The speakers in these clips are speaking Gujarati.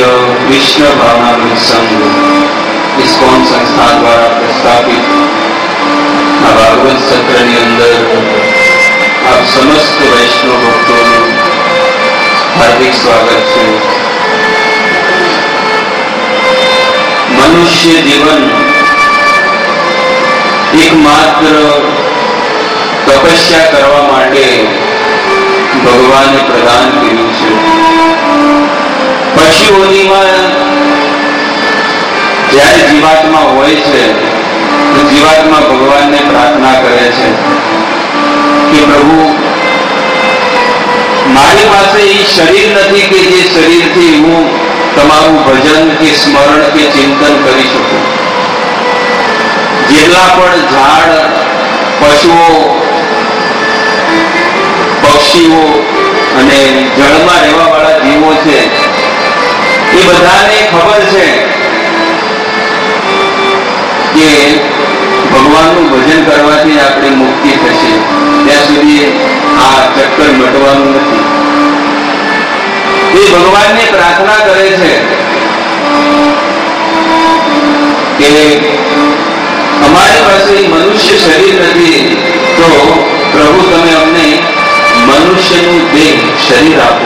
પૂજ્ય વિશ્વ ભાવનામૃત સંઘ ઇસ્કોન સંસ્થા દ્વારા પ્રસ્થાપિત આ ભાગવત સત્રની અંદર આપ સમસ્ત વૈષ્ણવ ભક્તોનું હાર્દિક સ્વાગત છે. મનુષ્ય જીવન એકમાત્ર તપસ્યા કરવા માટે ભગવાને પ્રદાન કર્યું છે. પશુઓનીમાં જ્યારે જીવાત્મા હોય છે તો જીવાત્મા ભગવાનને પ્રાર્થના કરે છે કે પ્રભુ, મારી પાસે એ શરીર નથી કે જે શરીરથી હું તમારું ભજન કે સ્મરણ કે ચિંતન કરી શકું. જેટલા પણ ઝાડ, પશુઓ, પક્ષીઓ અને જળમાં રહેવા વાળા જીવો છે, એ બધાને ખબર છે કે ભગવાનનું ભજન કરવાથી આપણે મુક્તિ થશે. ત્યાં સુધી આ ચક્કર મટવાનું નથી. એ ભગવાનને પ્રાર્થના કરે છે કે અમારી પાસે મનુષ્ય શરીર નથી, તો પ્રભુ તમે અમને મનુષ્યનું દેહ શરીર આપો.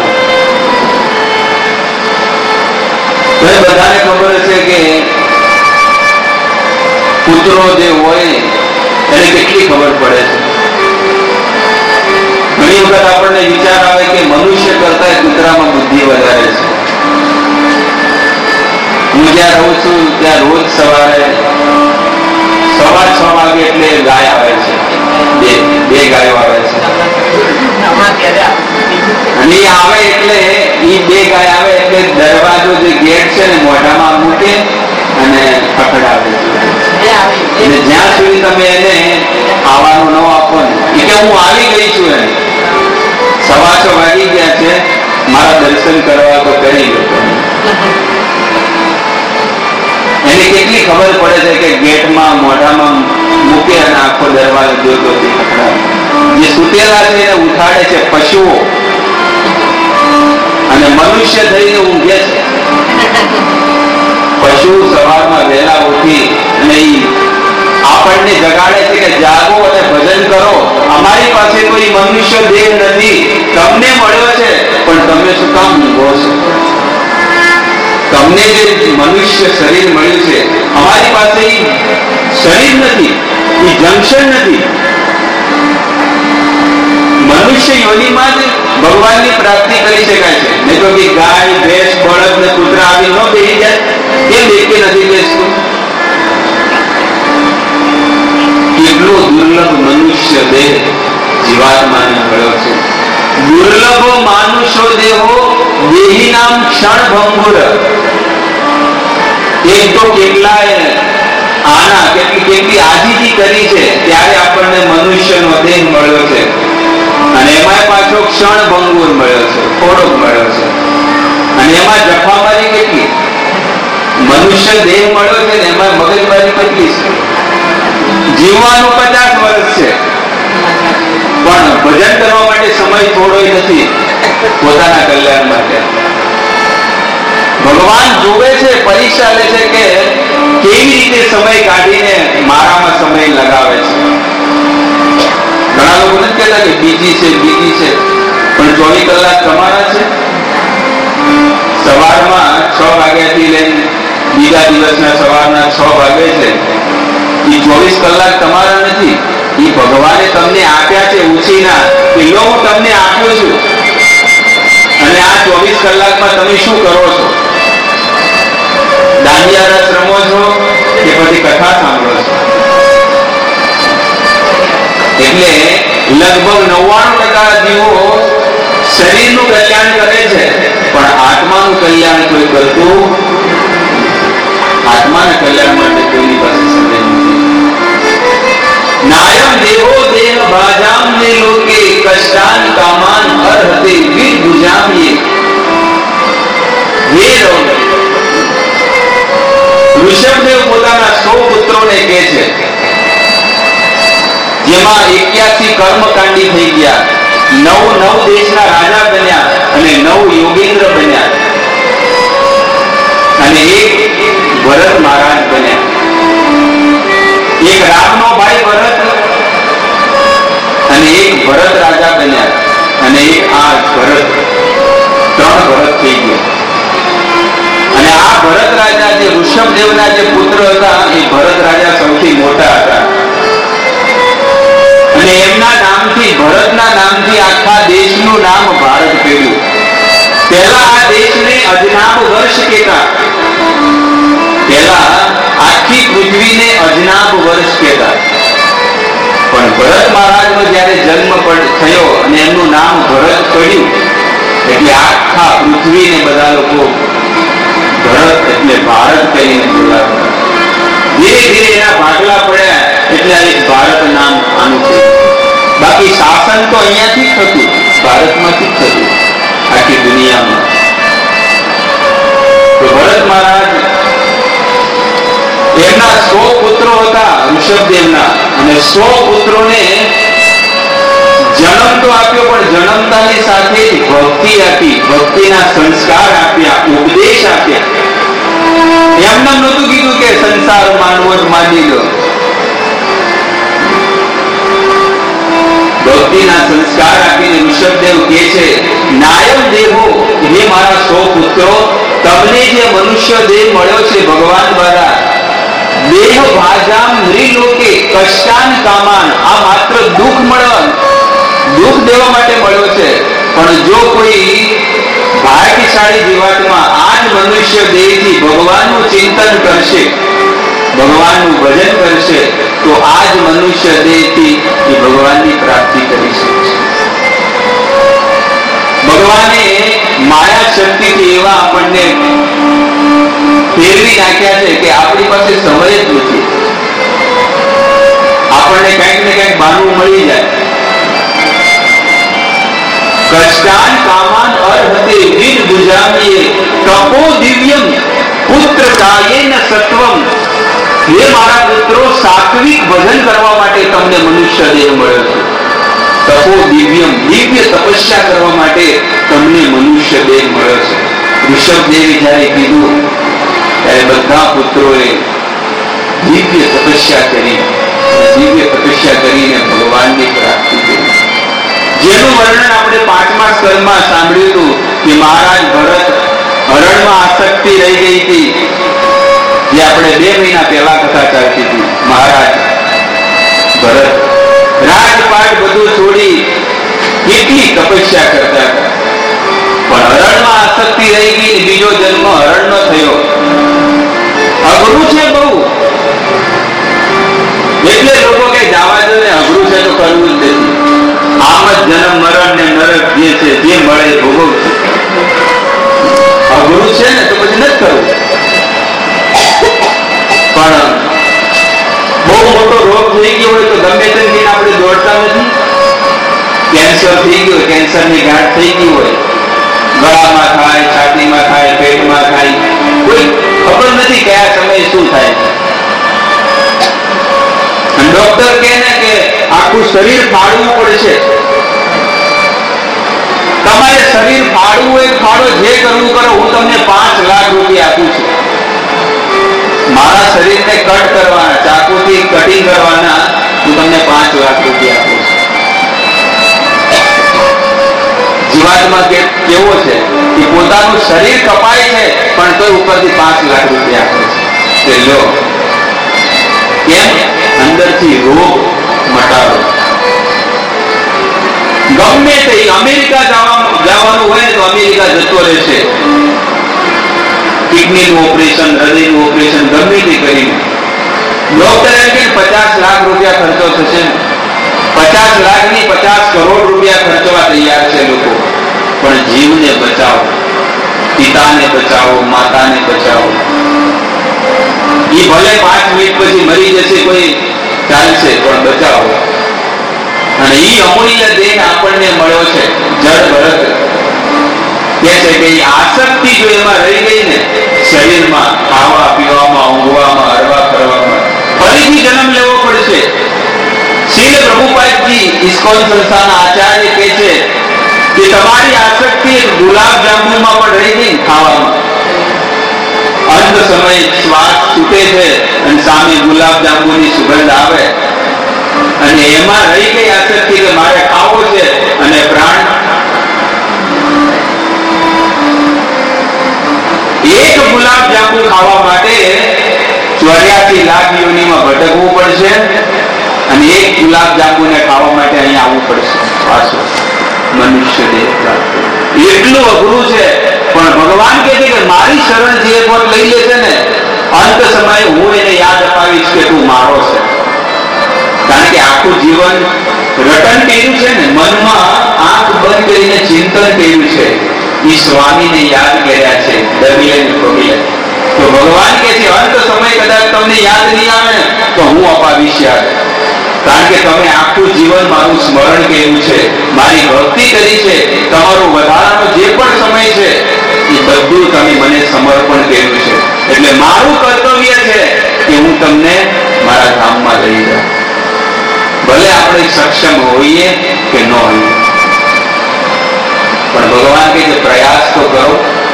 બધાને ખબર છે કે કૂતરો જે હોય એને કેટલી ખબર પડે છે. ઘણી વખત આપણને વિચાર આવે કે મનુષ્ય કરતા કૂતરામાં બુદ્ધિ વધારે છે. હું જ્યાં રહું છું ત્યાં રોજ સવારે 6:15 વાગે એટલે ગાય આવે છે. બે ગાયો આવે છે અને આવે એટલે એ બે ગાય આવે એટલે દરવાજો જે ગેટ છે ને મોઢામાં મૂકે અને ખખડાવે છે. અને જ્યાં સુધી તમે એને આવવાનું ન આપો ને એટલે હું આવી ગઈ છું, એને 6:15 વાગી ગયા છે, મારા દર્શન કરવા તો કરી લો. એને કેટલી ખબર પડે છે કે ગેટમાં મોઢામાં મૂકે અને આખો દરવાજો જોતો ખખડાવે. જે સુતેલા છે એને ઉઠાડે છે પશુઓ, અને મનુષ્ય થઈને ઊંઘે છે. પશુ સવારમાં વહેલા ઉઠી અને આપણને જગાડે છે કે જાગો અને ભજન કરો. અમારી પાસે કોઈ મનુષ્ય દેહ નથી, તમને મળ્યો છે, પણ તમે શું કામ ઊંઘો છો? તમને જે મનુષ્ય શરીર મળ્યું છે, અમારી પાસે એ શરીર નથી, એ જંક્શન નથી. મનુષ્ય યોનિમાં જ ભગવાનની પ્રાપ્તિ કરી શકાય છે. નહીં તો કે ગાય, ભેંસ, બળદ ને કૂતરા આવી ન બેસી જાય. કેમ દેખી નથી બેસતું? કેટલો દુર્લભ મનુષ્ય દેહ જીવાત્માને મળ્યો છે. દુર્લભ માનુષો દેહો દેહી નામ ક્ષણ ભંગુર. એક તો કેટલાય આના કેટલી આજીજી કરી છે ત્યારે આપણને મનુષ્યનો દેહ મળ્યો છે, અને એમાં પાછો ક્ષણ ભંગુર મળ્યો છે, થોડોક મળ્યો છે. અને એમાં જફામારી કેટલી. મનુષ્ય દેહ મળ્યો છે ને એમાં મગજમારી કેટલી છે. જીવવાનું 50 વર્ષ છે, પણ ભજન કરવા માટે સમય થોડો નથી પોતાના કલ્યાણ માટે. ભગવાન જોવે છે, પરીક્ષા લે છે કે કેવી રીતે સમય કાઢીને મારામાં સમય લગાવે છે. ઘણા લોકો નથી કહેતા કે બીજી છે, પણ 24 કલાક તમારા છે. સવારમાં 6 વાગ્યાથી લઈને બીજા દિવસના સવારના 6 વાગે છે, એ 24 કલાક તમારા નથી. એ ભગવાને તમને આપ્યા છે ઉછીના, કે લો હું તમને આપ્યો છું, અને આ 24 કલાકમાં તમે શું કરો છો? દાંડિયા રસ રમો છો કે પછી કથા સાંભળો છો? એટલે લગભગ 99% જીવો શરીરનું કલ્યાણ કરે છે, પણ આત્માનું કલ્યાણ કોઈ કરતું. આત્માના કલ્યાણ માટે કોઈની પાસે સમય નથી. નાયમ દેવો દેહ ભાજામ ને લોકે કષ્ટાન કામાન અર્હતે વિદુજામ્યે. હે ઋષભદેવ પોતાના 100 પુત્રોને કહે છે, જેમાં 81 કર્મકાંડી થઈ ગયા, 9 દેશના રાજા બન્યા અને 9 યોગેન્દ્ર બન્યા. અને એક ભરત મહારાજ બન્યા. એક રામનો ભાઈ ભરત અને એક ભરત રાજા બન્યા અને એક આ ભરત, ત્રણ ભરત થઈ ગયા. અને આ ભરત રાજા જે ઋષભદેવના જે પુત્ર હતા એ ભરત રાજા સૌથી મોટા હતા. અને એમના નામથી, ભરતના નામથી આખા દેશનું નામ ભારત પડ્યું. પહેલા આ દેશને અજનાબ વર્ષ કહેતા. પહેલા આખી પૃથ્વીને અજનાબ વર્ષ કહેતા. પણ ભરત મહારાજનો જ્યારે જન્મ થયો અને એમનું નામ ભરત પડ્યું એટલે આખા પૃથ્વીને બધા લોકો ભરત એટલે ભારત કહીને બોલાવતા. ધીરે ધીરે એના ભાગલા પડ્યા એટલે એક ભારત નામ આનું થયું. બાકી શાસન તો અહીંયાથી જ થતું, ભારતમાંથી જ થતું આખી દુનિયામાં. તો ભરત મહારાજ, એમના 100 પુત્રો હતા ઋષભદેવના, અને 100 પુત્રોને જન્મ તો આપ્યો, પણ જન્મતાની સાથે જ ભક્તિ આપી, ભક્તિના સંસ્કાર આપ્યા, ઉપદેશ આપ્યા. એમને નહોતું કીધું કે સંસાર માનવો જ માની લો. ભક્તિના સંસ્કાર આપીને ઋષભદેવ કહે છે, નાયમ દેહો, હે મારા 100 પુત્રો, તમને જે મનુષ્ય દેહ મળ્યો છે ભગવાન દ્વારા, દેહ ભાજામ નૃલોકે કષ્ટાન કામાન, આ માત્ર દુઃખ મળવા, દુઃખ દેવા માટે મળ્યો છે. પણ જો કોઈ ભાગ્યશાળી જીવાતમાં આ જ મનુષ્ય દેહથી ભગવાનનું ચિંતન કરશે, ભગવાનનું ભજન કરશે, તો આ જ મનુષ્ય દેહથી એ ભગવાનની પ્રાપ્તિ કરી શકશે. ભગવાને માયા શક્તિથી એવા આપણને ફેરવી નાખ્યા છે કે આપણી પાસે સમય જ નથી. આપણને કંઈક ને કંઈક બહાનું મળી જાય. કષ્ટાન કામાન અર્હતે વિદ ભુજામીએ તપો દિવ્યમ પુત્ર કાયેન સત્વમ. હે મારા પુત્રો, સાત્વિક ભજન કરવા માટે તમને મનુષ્ય દેહ મળ્યો છે. તપો દિવ્યમ, દિવ્ય તપસ્યા કરવા માટે તમને મનુષ્ય દેહ મળ્યો છે. ઋષભદેવે જ્યારે કીધું ત્યારે બધા પુત્રોએ દિવ્ય તપસ્યા કરીને ભગવાનની પ્રાપ્તિ કરી. જેનું વર્ણન આપણે 5મા સ્કંદમાં સાંભળ્યું હતું કે મહારાજ ભરત હરણમાં આસક્તિ રહી ગઈ હતી, જે આપણે 2 મહિના પહેલા કથા ચાલતી હતી. મહારાજ ભરત રાજપાટ બધું છોડી કેટલી તપસ્યા કરતા હતા, પણ હરણમાં આસક્તિ રહી ગઈ. બીજો જન્મ હરણનો થયો. અઘરું છે બહુ, એટલે લોકો કે જવા દો ને, અઘરું છે તો કરવું જ નથી. આમ જ જન્મ મરણ ને નરક જે છે જે મળે ભોગવ છે. અઘરું છે ને તો પછી નથી કરવું. પણ બહુ મોટો રોગ થઈ ગયો હોય તો ગમે તેમ આપણે દોડતા નથી. કેન્સર થઈ ગયું, કેન્સરની ગાંઠ થઈ ગઈ હોય, ગળામાં થાય, છાતીમાં થાય, પેટમાં થાય, કોઈ ખબર નથી કયા સમયે શું થાય. ડોક્ટર કહે ને કે આખું શરીર ફાડવું પડશે. તમારે શરીર ફાડવું હોય ફાડો, જે કરવું કરો, હું તમને 5 લાખ રૂપિયા આપું છું. મારા શરીરને કટ કરવાના, ચાકુથી કટિંગ કરવાના, હું તમને 5 લાખ રૂપિયા આપું છું. જીવાતમાં કેવો છે કે પોતાનું શરીર કપાય છે પણ તો ઉપરથી 5 લાખ રૂપિયા આપે છે. લો, કેમ? અંદરથી રોગ મટાડો. ગમે તે અમેરિકા જવાનું હોય તો અમેરિકા જતો રહેશે. કિડનીનું ઓપરેશન, હૃદયનું ઓપરેશન ગમે તે કરીને ડોક્ટર એમ કે 50 લાખ રૂપિયા ખર્ચો થશે. 50 લાખ ની 50 કરોડ રૂપિયા ખર્ચવા તૈયાર છે લોકો. પણ જીવને બચાવો, પિતાને બચાવો, માતાને બચાવો. એ ભલે 5 મિનિટ પછી મરી જશે, કોઈ ચાલશે, પણ બચાવો. અને એ અમૂલ્ય દેહ આપણને મળ્યો છે. જળ ભરત કે છે કે આસક્તિ જો એમાં રહી ગઈ ને, શરીરમાં, ખાવા પીવામાં, ઊંઘવામાં, હરવા ફરવામાં, ફરીથી જન્મ લેવો પડશે. શ્રીલ પ્રભુપાદજી ઇસ્કોન સંસ્થાના આચાર્ય કહે છે કે તમારી આસક્તિ ગુલાબ જાંબુમાં પણ રહી ગઈ, ખાવામાં, અંત સમયે શ્વાસ છૂટે છે અને સામે ગુલાબ જાંબુની સુગંધ આવે અને એમાં રહી ગઈ આસક્તિ કે મારે ખાવો છે અને પ્રાણ એક ગુલાબ જાંબુ ખાવા માટે 84 લાખ યોનિમાં ભટકવું પડશે અને એક ગુલાબ જાંબુને ખાવા માટે અહીંયા આવવું પડશે પાછું મનુષ્ય દેહ પ્રાપ્ત. એટલું અઘરું છે પણ ભગવાન કહે છે કે મારી શરણ જે એક વાર લઈ લે છે ને અંત સમયે હું એને યાદ અપાવીશ કે તું મારો છે. કારણ કે આખું જીવન રટન કર્યું છે ને, મનમાં આંખ બંધ કરીને ચિંતન કર્યું છે, એ સ્વામીને યાદ કર્યા છે દબીલે ને પગલે. તો ભગવાન કહે છે અંત સમય કદાચ તમને યાદ નહીં આવે ને તો હું અપાવીશ યાદ. કારણ કે તમે આખું જીવન મારું સ્મરણ કર્યું છે, મારી ભક્તિ કરી છે, તમારો વધારાનો જે પણ સમય છે એ બધું તમે મને સમર્પણ કર્યું છે. એટલે મારું કર્તવ્ય છે કે હું તમને મારા ધામમાં લઈ જાઉં. ભલે આપણે સક્ષમ હોઈએ કે ન હોઈએ, પણ ભગવાન કહે છે પ્રયાસ તો કરો.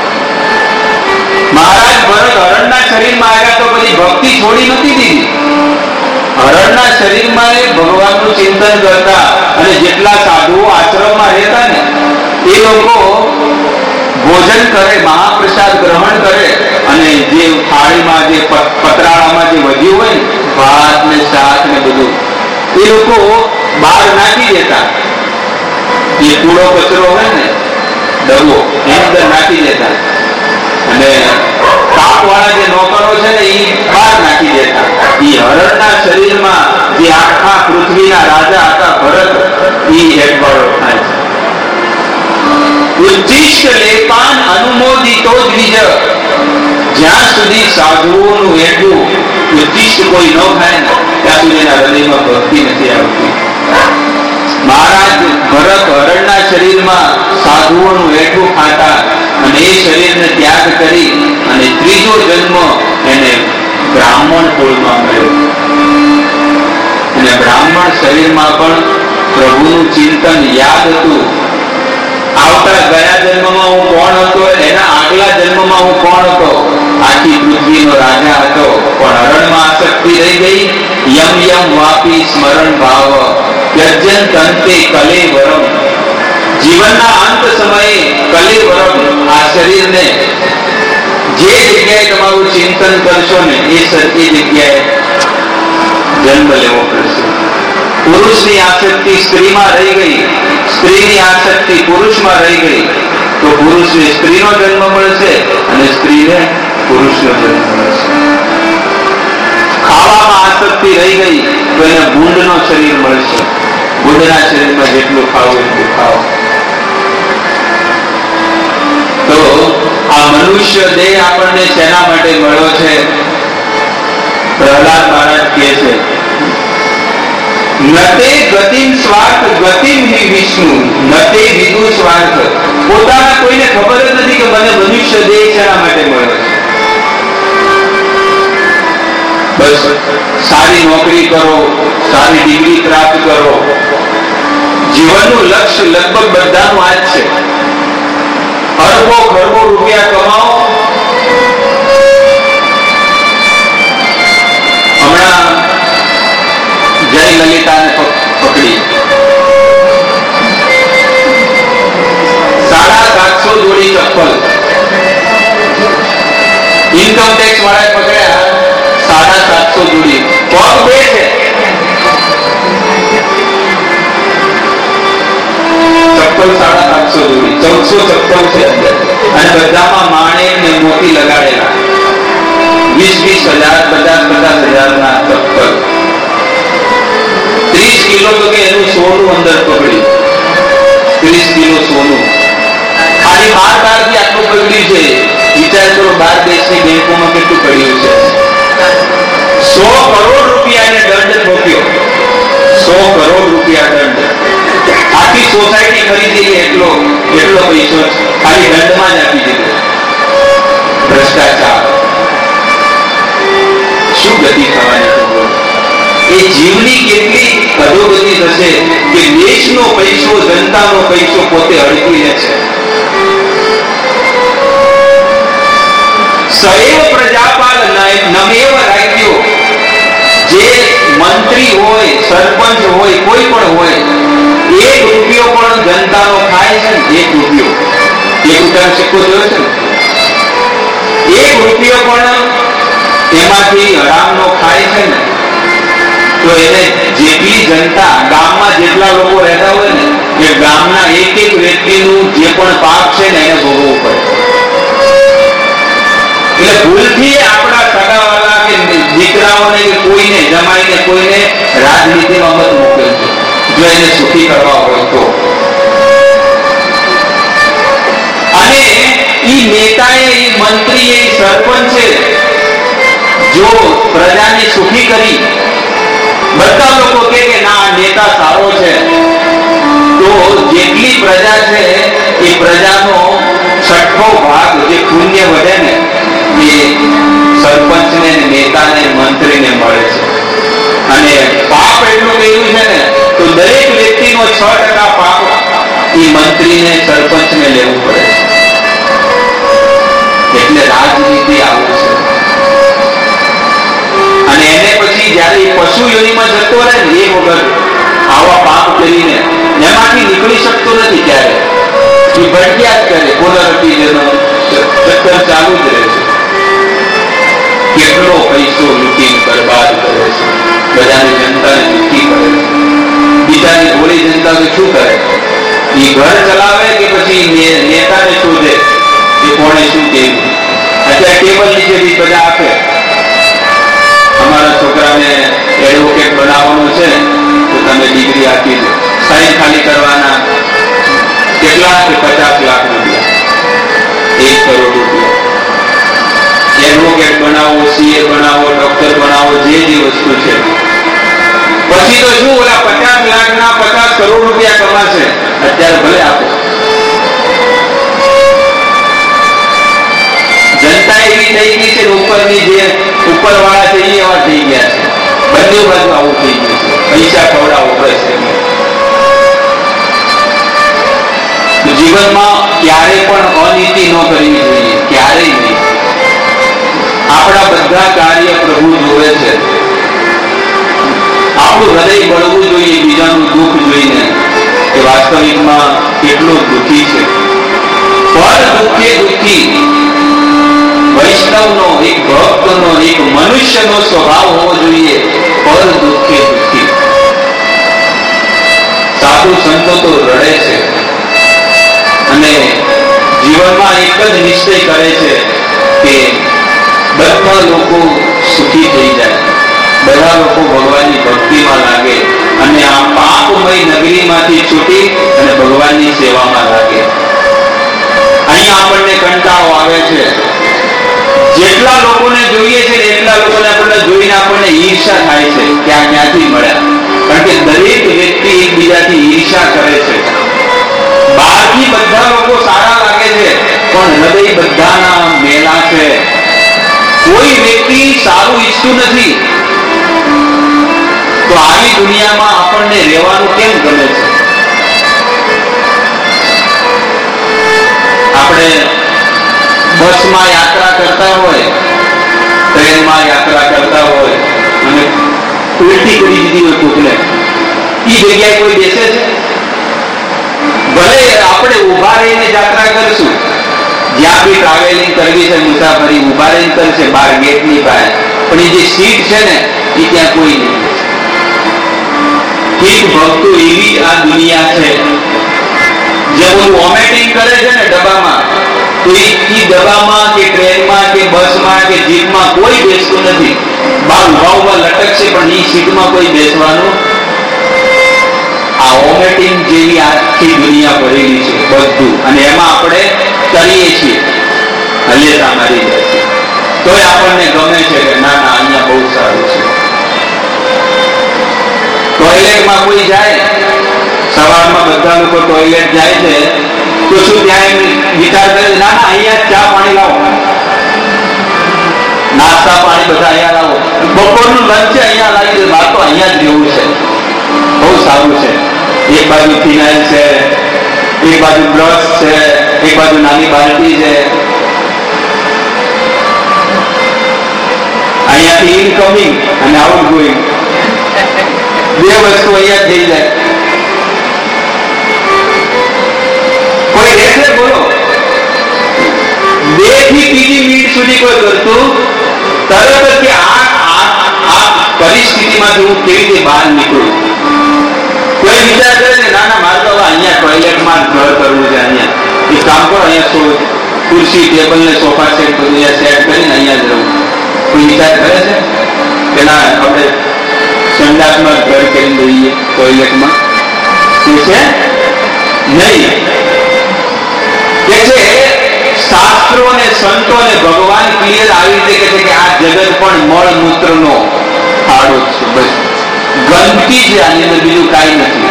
મહારાજ ભરત હરણના શરીરમાં આવ્યા તો બધી ભક્તિ છોડી નથી દીધી. હરણના શરીરમાં ભગવાનનું ચિંતન કરતા અને જેટલા સાધુઓ આશ્રમમાં રહેતા ને એ લોકો ભોજન કરે, મહાપ્રસાદ ગ્રહણ કરે અને જે થાળીમાં જે પતરાળામાં જે વધ્યું હોય ને ભાત ને શાક ને બધું એ લોકો બહાર નાખી દેતા. જે કૂડો કચરો હોય ને ડબો એની અંદર નાખી દેતા અને તાપ વાળા જે નોકરો છે ને એ બહાર નાખી દેતા. એ હરણના શરીરમાં જે આખા પૃથ્વીના રાજા હતા ભરત એ હેઠવાળો થાય છે. ઉચ્ચિષ્ટ લેપાન અનુમોદિતો દ્વિજ. જ્યાં સુધી સાધુઓનું હેઠું ઉચ્ચિષ્ટ કોઈ ન થાય ને ત્યાં સુધી એના હૃદયમાં ભક્તિ નથી આવતી. મહારાજ ભરત હરણના શરીરમાં સાધુઓનું હેઠું ખાતા અને એ શરીરને ત્યાગ કરી અને ત્રીજો જન્મ એને બ્રાહ્મણ કુળમાં મળ્યો. અને બ્રાહ્મણ શરીરમાં પણ પ્રભુનું ચિંતન યાદ હતું. આવતા ગયા જન્મમાં હું કોણ હતો, એના આગલા જન્મમાં હું કોણ હતો, આખી પૃથ્વીનો રાજા હતો, પણ હરણમાં આસક્તિ રહી ગઈ. યમ યમ વાપી સ્મરણ ભાવ યજ્ઞ અંતે કલેવરમ. જીવનના અંત સમયે કલેવરમ આ શરીરને જે જગ્યાએ તમારું ચિંતન કરશો ને એ જગ્યાએ જન્મ લેવો પડશે. પુરુષની આસક્તિ સ્ત્રીમાં રહી ગઈ, સ્ત્રીની આસક્તિ પુરુષમાં રહી ગઈ તો પુરુષને સ્ત્રીનો જન્મ મળશે અને સ્ત્રીને પુરુષનો જન્મ મળશે. ખાવામાં આસક્તિ રહી ગઈ તો એને ભૂંડનો શરીર મળશે. ભૂંડના શરીરમાં જેટલું ખાવું એટલું ખાઓ. તો આ મનુષ્ય દેહ આપણને શેના માટે મળ્યો છે? પ્રહલાદ મહારાજ કહે છે નતે ગતિમ સ્વાર્થ ગતિમ હિ વિષ્ણુ નતે વિદુ સ્વાર્થ. પોતાના કોઈને ખબર જ નથી કે મને મનુષ્ય દેહ શેના માટે મળ્યો છે. બસ સારી નોકરી કરો, સારી ડિગ્રી પ્રાપ્ત કરો. જીવનનું લક્ષ્ય લગભગ બધાનું આ જ છે. અરબો ખરબો રૂપિયા કમાઓ. હમણાં જય લલિતાને પકડી 750 જોડી ચપ્પલ ઇન્કમ ટેક્સ વાળાએ પકડ્યા. 750 જોડી પગ બે છે, ચપ્પલ 750 જોડી, 1400 ચપ્પલ છે અંદર અને બધામાં માણેક ને મોતી લગાડેલા. 20,000 50,000 ના ચપ્પલ. 30 કિલો તો કે એનું સોનું અંદર પકડ્યું. 30 કિલો સોનું ખાલી 12 થી આટલું પકડ્યું છે. વિચાર કરો 12 દેશની બેંકોમાં કેટલું પડ્યું છે. 100 કરોડ રૂપિયાને દંડ ઠોક્યો. 100 કરોડ રૂપિયા દંડ. આખી સોસાયટી ખરીદી એટલો પૈસો ખાલી દંડમાં જ આપી દીધો. ભ્રષ્ટાચાર. શું ગતિ થવાની? એ જીવની કેટલી અધોગતિ થશે કે દેશનો પૈસો, જનતાનો પૈસો પોતે અડકી લે છે. સૈવ પ્રજાપાલ નમેવ રાજ્યો. જે મંત્રી હોય, સરપંચ હોય, કોઈ પણ હોય, 1 રૂપિયો પણ જનતાનો ખાય છે ને, 1 રૂપિયો, 1 રૂપિયાનો સિક્કો જોયો છે ને, 1 રૂપિયો પણ એમાંથી હરામનો ખાય છે ને, તો એને જેટલી જનતા, ગામમાં જેટલા લોકો રહેતા હોય ને, એ ગામના એક વ્યક્તિનું જે પણ પાપ છે ને એને ભોગવવું પડે. એટલે ભૂલથી આપણા સગાવાલા કે દીકરાઓને કે કોઈને જમાઈને કોઈને રાજનીતિમાં મત મૂકે છે, જો એને સુખી કરવા હોય તો. અને ઈ નેતાએ, ઈ મંત્રીએ, ઈ સરપંચે જો પ્રજાને સુખી કરી, બધા લોકો કે ના નેતા સારો છે, તો જેટલી પ્રજા છે એ પ્રજાનો 6ઠ્ઠો ભાગ જે પુણ્ય વધે ને એ સરપંચને, નેતાને, મંત્રીને મળે છે. અને પાપ એટલું કહ્યું છે ને, તો દરેક વ્યક્તિનો 6% પાપ એ મંત્રીને, સરપંચને લેવું પડે છે. એટલે રાજનીતિ આવું છે. અને એને પછી જયારે પશુ યોનિમાં જતો રહે ને, એ વગર આવા પાપ કરીને એમાંથી નીકળી શકતો નથી. ક્યારે એ ભટક્યા જ કરે, પુનરપી જેનો ચક્કર ચાલુ જ રહે છે. કેટલો પૈસો લૂંટીને બરબાદ કરે છે, બધાની જનતાને દુઃખી કરે છે. બીજાની ભોળી જનતા તો શું કરે? એ ઘર ચલાવે કે પછી નેતાને શોધે કે કોણે શું કેવું. અત્યારે ટેબલ નીચે બી બધા આપે, અમારા છોકરાને એડવોકેટ બનાવવાનો છે તો તમે ડિગ્રી આપી દો, સાઈન ખાલી કરવાના, કેટલા કે 50 લાખ રૂપિયા, 1 કરોડ રૂપિયા. એડવોકેટ બનાવો, સીએ બનાવો, ડોક્ટર બનાવો, જે વસ્તુ છે. પછી તો શું ઓલા 50 લાખના 50 કરોડ રૂપિયા કમાશે. અત્યારે ભલે આપો. જનતા એવી થઈ ગઈ છે, ઉપરની જે ઉપરવાળા છે એ એવા થઈ ગયા છે. બંને બાજુ આવું થઈ ગયું છે, પૈસા ખવડાવો બસ. જીવનમાં ક્યારે પણ અનીતિ ન કરવી જોઈએ, ક્યારેય નહીં. આપણા બધા કાર્ય પ્રભુ જોવે છે. આપણું હૃદય બળવું જોઈએ બીજાનું દુઃખ જોઈને કે વાસ્તવિકમાં કેટલો દુઃખી છે. પર દુઃખે દુઃખી વૈષ્ણવનો, એક ભક્તનો, એક મનુષ્યનો સ્વભાવ હોવો જોઈએ, પર દુઃખે દુઃખી. સાધુ સંતો તો રડે છે અને જીવનમાં એક જ નિશ્ચય કરે છે કે બધા લોકો સુખી થઈ જાય, બધા લોકો ભગવાનની ભક્તિમાં લાગે અને આ પાપમય નગરીમાંથી છૂટી અને ભગવાનની સેવામાં લાગે. અહીંયા આપણને કંટાળો આવે છે. જેટલા લોકોને જોઈએ છે એટલા લોકોને આપણને જોઈને આપણને ઈર્ષા થાય છે કે આ ક્યાંથી મળ્યા. કારણ કે દરેક વ્યક્તિ એકબીજાથી ઈર્ષા કરે છે. બહારથી બધા લોકો સારા લાગે છે પણ હૃદય બધાના મેલા છે. કોઈ વ્યક્તિ સારું ઈચ્છતું નથી. તો આવી દુનિયામાં આપણને રહેવાનું કેમ ગમે છે? આપણે બસમાં યાત્રા કરતા હોય, ટ્રેનમાં યાત્રા કરતા હોય અને ઉલટી કરી દીધી હોય કોકને, એ જગ્યાએ કોઈ બેસે છે? ભલે આપણે ઉભા રહીને યાત્રા કરશું, જ્યાં બી ટ્રાવેલિંગ કરવી છે, મુસાફરી ઉભા રહીને કરશે બહાર ગેટની બહાર, પણ એ જે સીટ છે ને એ ત્યાં કોઈ નહીં. ઠીક ભક્તો એવી આ દુનિયા છે. જે બધું વોમિટિંગ કરે છે ને ડબ્બામાં, તો એ ડબ્બામાં કે ટ્રેનમાં કે બસમાં કે જીપમાં કોઈ બેસતું નથી. બહાર ઉભા ઉભા લટકશે પણ એ સીટમાં કોઈ બેસવાનું. આ વોમિટિંગ જેવી આખી દુનિયા ભરેલી છે બધું, અને એમાં આપણે કરીએ છીએ, હલ્યતા મારી જાય છે. તોય આપણને ગમે છે કે ના ના અહીંયા બહુ સારું છે. ટોયલેટમાં કોઈ જાય, સવારમાં બધા લોકો ટોયલેટ જાય છે, તો શું ત્યાં એમ વિચાર કરે ના ના અહીંયા ચા પાણી લાવો, નાસ્તા પાણી બધા અહીંયા લાવો, બપોરનું લંચ અહીંયા લાવી દે, બહાર તો અહીંયા જ રહેવું છે, બહુ સારું છે. એક બાજુ ફિનાઇલ છે, એક બાજુ બ્રશ છે, એક બાજુ નાની બાલ્ટી છે. અહીંયાથી ઇનકમિંગ અને આઉટ ગોઈંગ બે વસ્તુ અહીંયા થઈ જાય. કોઈ રહેશે બોલો 2 થી 3 મિનિટ સુધી કોઈ કરતું તરત જ આ પરિસ્થિતિમાંથી હું કેવી રીતે બહાર નીકળું. કોઈ વિચાર કરે ને ના મારે તો અહીંયા ટોયલેટમાં ઘર કરવું છે, અહીંયા એક કામ કરો અહીંયા ખુરશી ટેબલ ને સોફા સેટ બધું અહીંયા સેટ કરીને અહીંયા જ રહું. કોઈ વિચાર કરે છે કે ના આપણે સંડાસમાં ઘર કરીને દઈએ ટોયલેટમાં શું છે નહીં. કે છે શાસ્ત્રો અને સંતો અને ભગવાન ક્લિયર આવી રીતે કે છે કે આ જગત પણ મળ મૂત્રનો ખાડો છે, બસ ગંદકી છે, આની અંદર બીજું કાંઈ નથી.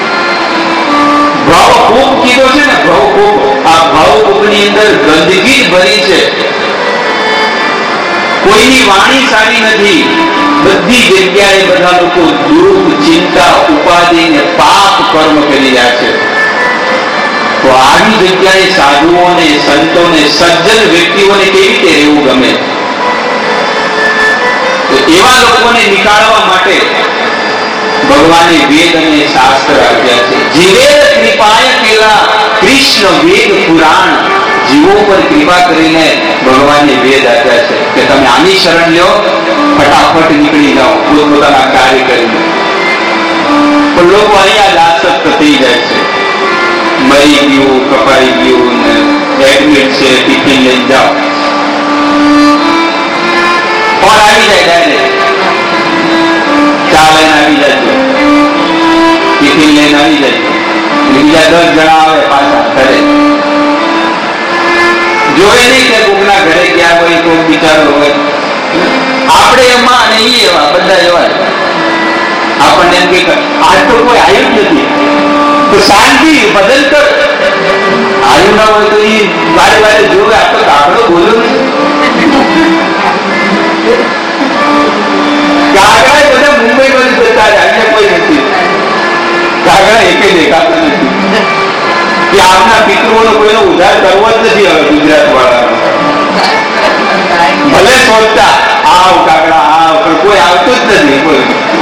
ભવકૂપ કીધો છે ને, ભવકૂપ, આ ભવકૂપની અંદર ગંદકી જ ભરી છે. કોઈની વાણી સારી નથી, બધી જગ્યાએ બધા લોકો દુઃખ, ચિંતા, ઉપાધિ ને પાપ કર્મ કરી રહ્યા છે. તો આવી જગ્યાએ સાધુઓને, સંતોને, સજ્જન વ્યક્તિઓને કેવી રીતે રહેવું ગમે? તો એવા લોકોને નીકાળવા માટે ભગવાને વેદ અને શાસ્ત્ર આપ્યા છે. જીવેર કૃપાય કેલા કૃષ્ણ વેદ પુરાણ. જીવો પર કૃપા કરીને ભગવાને વેદ આપ્યા છે કે તમે આની શરણ લ્યો, ફટાફટ નીકળી જાઓ પોતાના કાર્ય કરીને. પણ લોકો અહીંયા જ આસક્ત થઈ જાય છે. મરી ગયું, કપાઈ ગયું ને એડમિટ છે, ટિફિન લઈને જાઓ. કોણ આવી જાય ડાયરેક્ટ ચા લઈને આવી જાય, ટિફિન લઈને આવી જાય, બીજા 10 જણા આવે પાછા ઘરે. જોવે નહીં કે કોકના ઘરે ગયા હોય, કોક બિચારો હોય. આપણે એમાં અને એ એવા બધા એવા. આપણને એમ કે આજ તો કોઈ આવ્યું જ નથી તો શાંતિ બદલ કર. આવ્યું ના હોય તો એ વારે વારે જોવે આ તો કાગડો બોલો નહીં. કાગડા બધા મુંબઈ માં જતા રહ્યા, અહીંયા કોઈ નથી. કાગડા એકે દેખાતા નથી. કે આપના પિતૃઓનો કોઈનો ઉદ્ધાર કરવો જ નથી હવે ગુજરાત વાળાનો. ભલે શોધતા આવ કાગડા આવ, પણ કોઈ આવતું જ નથી. કોઈ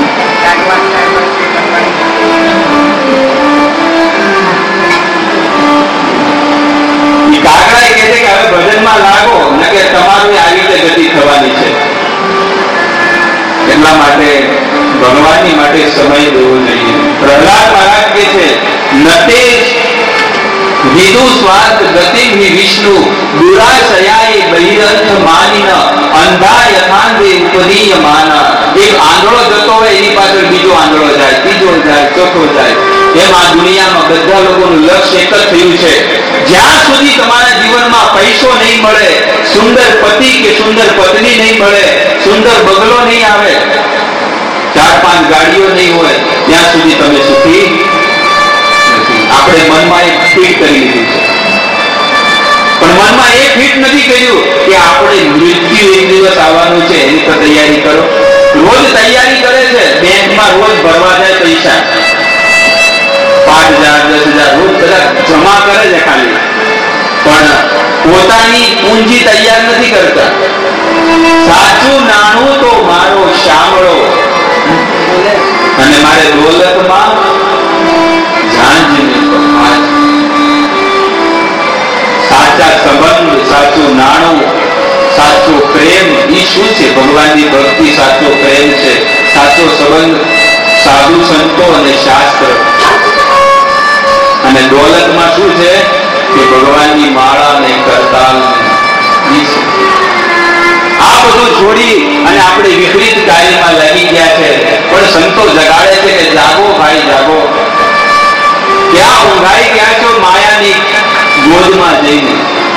કાગડા એ કહે છે કે હવે ભજનમાં લાગો ને કે તમારું આવી રીતે ગતિ થવાની છે. એટલા માટે ભગવાનની માટે સમય દેવો જોઈએ. પ્રહલાદ મહારાજ કે છે નતે વિદુ સ્વાર્થ ગતિ વિષ્ણુ દુરાશયાય બહિરંત માનિન અંધા યથાંતે ઉપદીય માન. એક આંધળો જતો હોય એની પાછળ બીજો આંધળો જાય, ત્રીજો જાય, ચોથો જાય. એમ આ દુનિયામાં બધા લોકોનું લક્ષ્ય એક જ થયું છે. જ્યાં સુધી તમારા જીવનમાં પૈસો નહીં મળે, સુંદર પતિ કે સુંદર પત્ની નહીં મળે, સુંદર બંગલો નહીં આવે, 4-5 ગાડીઓ નહીં હોય, ત્યાં સુધી તમે સુખી નથી. આપણે મનમાં એક ફિટ કરી લીધું છે, પણ મનમાં એ ફિટ નથી કર્યું કે આપણે મૃત્યુ એક દિવસ આવવાનું છે, એની પર તૈયારી કરો. રોજ તૈયારી કરે છે, બેંકમાં રોજ ભરવા જાય પૈસા 5,000 10,000 રોજ બધા જમા કરે છે ખાલી, પણ પોતાની પૂંજી તૈયાર નથી કરતા. સાચું નાણું તો મારો શામળો અને મારે દોલતમાં સાચા સંબંધ, સાચું નાણું, સાચો પ્રેમ એ શું છે? ભગવાનની ભક્તિ સાચો પ્રેમ છે, સાચો સંબંધ સાધુ સંતો અને શાસ્ત્ર. અને દોલતમાં શું છે કે ભગવાનની માળા ને કરતાલ. આ બધું છોડી અને આપણે વિપરીત કાર્યમાં લાગી ગયા છે. પણ સંતો જગાડે છે કે જાગો ભાઈ જાગો. ક્યાં ઊંઘાઈ ગયા છો માયાની ગોદમાં જઈને?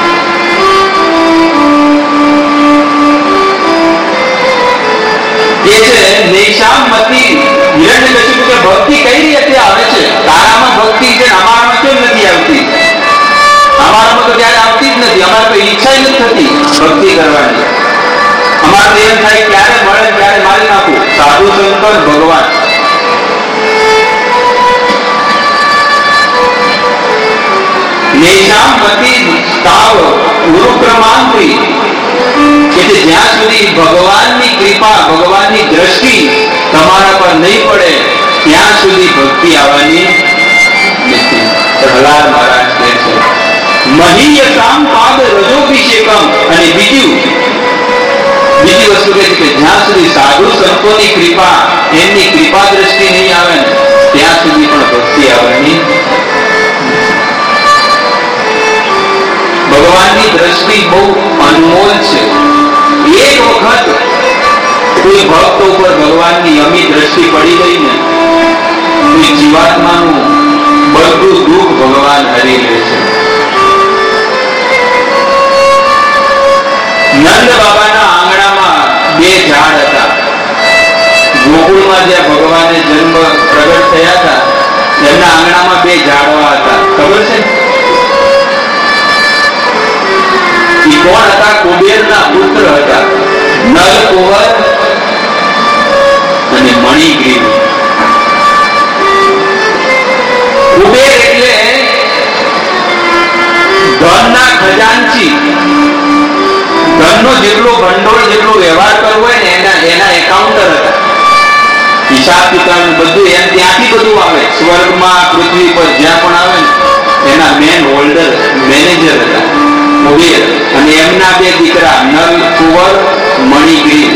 એ છે નૈષામતી હિરણ્યકશિપુ કે ભક્તિ કઈ રીતે આવે છે? તારામાં ભક્તિ છે, અમારામાં કેમ નથી આવતી? અમારામાં તો ત્યારે આવતી જ નથી. અમારે તો ઈચ્છા જ નથી થતી ભક્તિ કરવાની. અમારે તો એમ થાય ક્યારે મળે ત્યારે મારી નાખું. સાધુ સંતો ભગવાન નૈષામતી તાવ ગુરુક્રમાંતી એટલે જ્યાં સુધી ભગવાનની કૃપા, ભગવાનની દ્રષ્ટિ તમારા પર નહીં પડે ત્યાં સુધી ભક્તિ આવવાની નથી. પ્રહલાદ મહારાજ કહે છે મહીયતામ પાદ રજોભિષેકમ. અને બીજી વસ્તુ કહે છે કે જ્યાં સુધી સાધુ સંતોની કૃપા, એમની કૃપા દ્રષ્ટિ નહીં આવે ને ત્યાં સુધી પણ ભક્તિ આવવાની. ભગવાનની દ્રષ્ટિ બહુ અનમોલ છે. એક વખત કોઈ ભક્ત ઉપર ભગવાનની અમી દ્રષ્ટિ પડી ગઈ ને તો જીવાત્માનું બધું દુઃખ ભગવાન હરી લે છે. નંદ બાબાના આંગણામાં બે ઝાડ હતા. ગોકુળમાં જ્યાં ભગવાને જન્મ પ્રગટ થયા હતા એમના આંગણામાં બે ઝાડવા હતા. ખબર છે? એ કોણ હતા? કુબેરના પુત્ર હતા, નલ કુંવર અને મણિગ્રીવ. કુબેર એટલે ધનના ખજાનચી. ધનનો જેટલો ભંડોળ, જેટલો વ્યવહાર કરવો હોય ને એના એકાઉન્ટર હતા. હિસાબ કિતાબ બધું એમ ત્યાંથી બધું આવે. સ્વર્ગમાં, પૃથ્વી પર જ્યાં પણ આવે ને એના મેન હોલ્ડર, મેનેજર હતા કુબેર. અને એમના બે દીકરા નલ કુંવર, મણિગ્રીવ.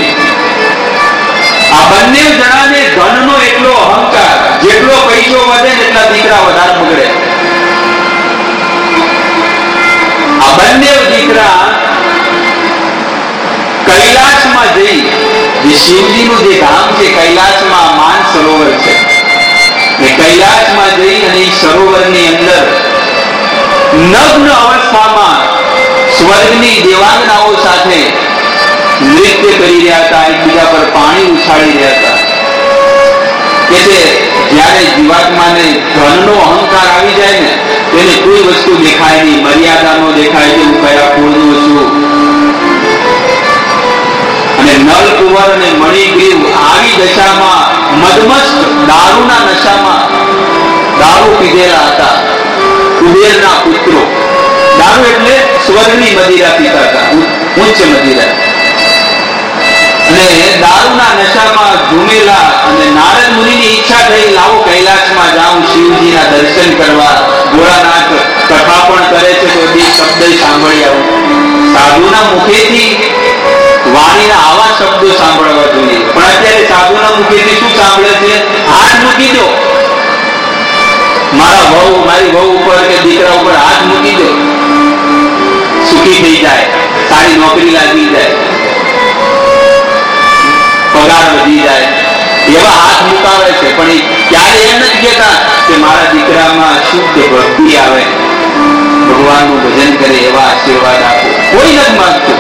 આ બંને જણાને ધનનો એટલો અહંકાર, જેટલો પૈસો વધે ને એટલા દીકરા વધારે બગડે. આ બંને દીકરા કૈલાસમાં જઈ, જે શિવજીનું જે ધામ છે કૈલાસમાં માન સરોવર છે, એ કૈલાસમાં જઈ અને એ સરોવરની અંદર નગ્ન અવસ્થામાં સ્વર્ગની દેવાંગનાઓ સાથે નૃત્ય કરી રહ્યા હતા, એકબીજા પર પાણી ઉછાળી રહ્યા હતા. કે છે જ્યારે જીવાત્માને ધનનો અહંકાર આવી જાય ને તેને કોઈ વસ્તુ દેખાય નહીં, મર્યાદા નો દેખાય કે હું કયા કુળનો છું. અને નલ કુંવર અને મણિગ્રીવ આવી દશામાં મદમસ્ત દારૂના નશામાં દારૂ પીધેલા હતા. કુબેરના પુત્રો દારૂ એટલે સ્વર્ગની મદિરા પીતા હતા, ઉચ્ચ મદિરા. અને દારૂના નશામાં ઝૂમેલા. અને નારદ મુનિની ઈચ્છા થઈ લાવો કૈલાસમાં જાઉં શિવજીના દર્શન કરવા. ભોળાનાથ કથા પણ કરે છે તો બે શબ્દ સાંભળી આવું. સાધુના મુખેથી વાણીના આવા શબ્દો સાંભળવા જોઈએ. પણ અત્યારે સાધુના મુખેથી શું સાંભળે છે? હાથ મૂકી દો, મારા વહુ, મારી વહુ ઉપર કે દીકરા ઉપર હાથ મૂકી દો, સુખી થઈ જાય, સારી નોકરી લાગી જાય, પગાર વધી જાય, એવા હાથ મુકાવે છે. પણ એ ક્યારે એમ નથી કહેતા કે મારા દીકરામાં શુદ્ધ ભક્તિ આવે, ભગવાનનું ભજન કરે, એવા આશીર્વાદ આપો. કોઈ નથી માંગતું.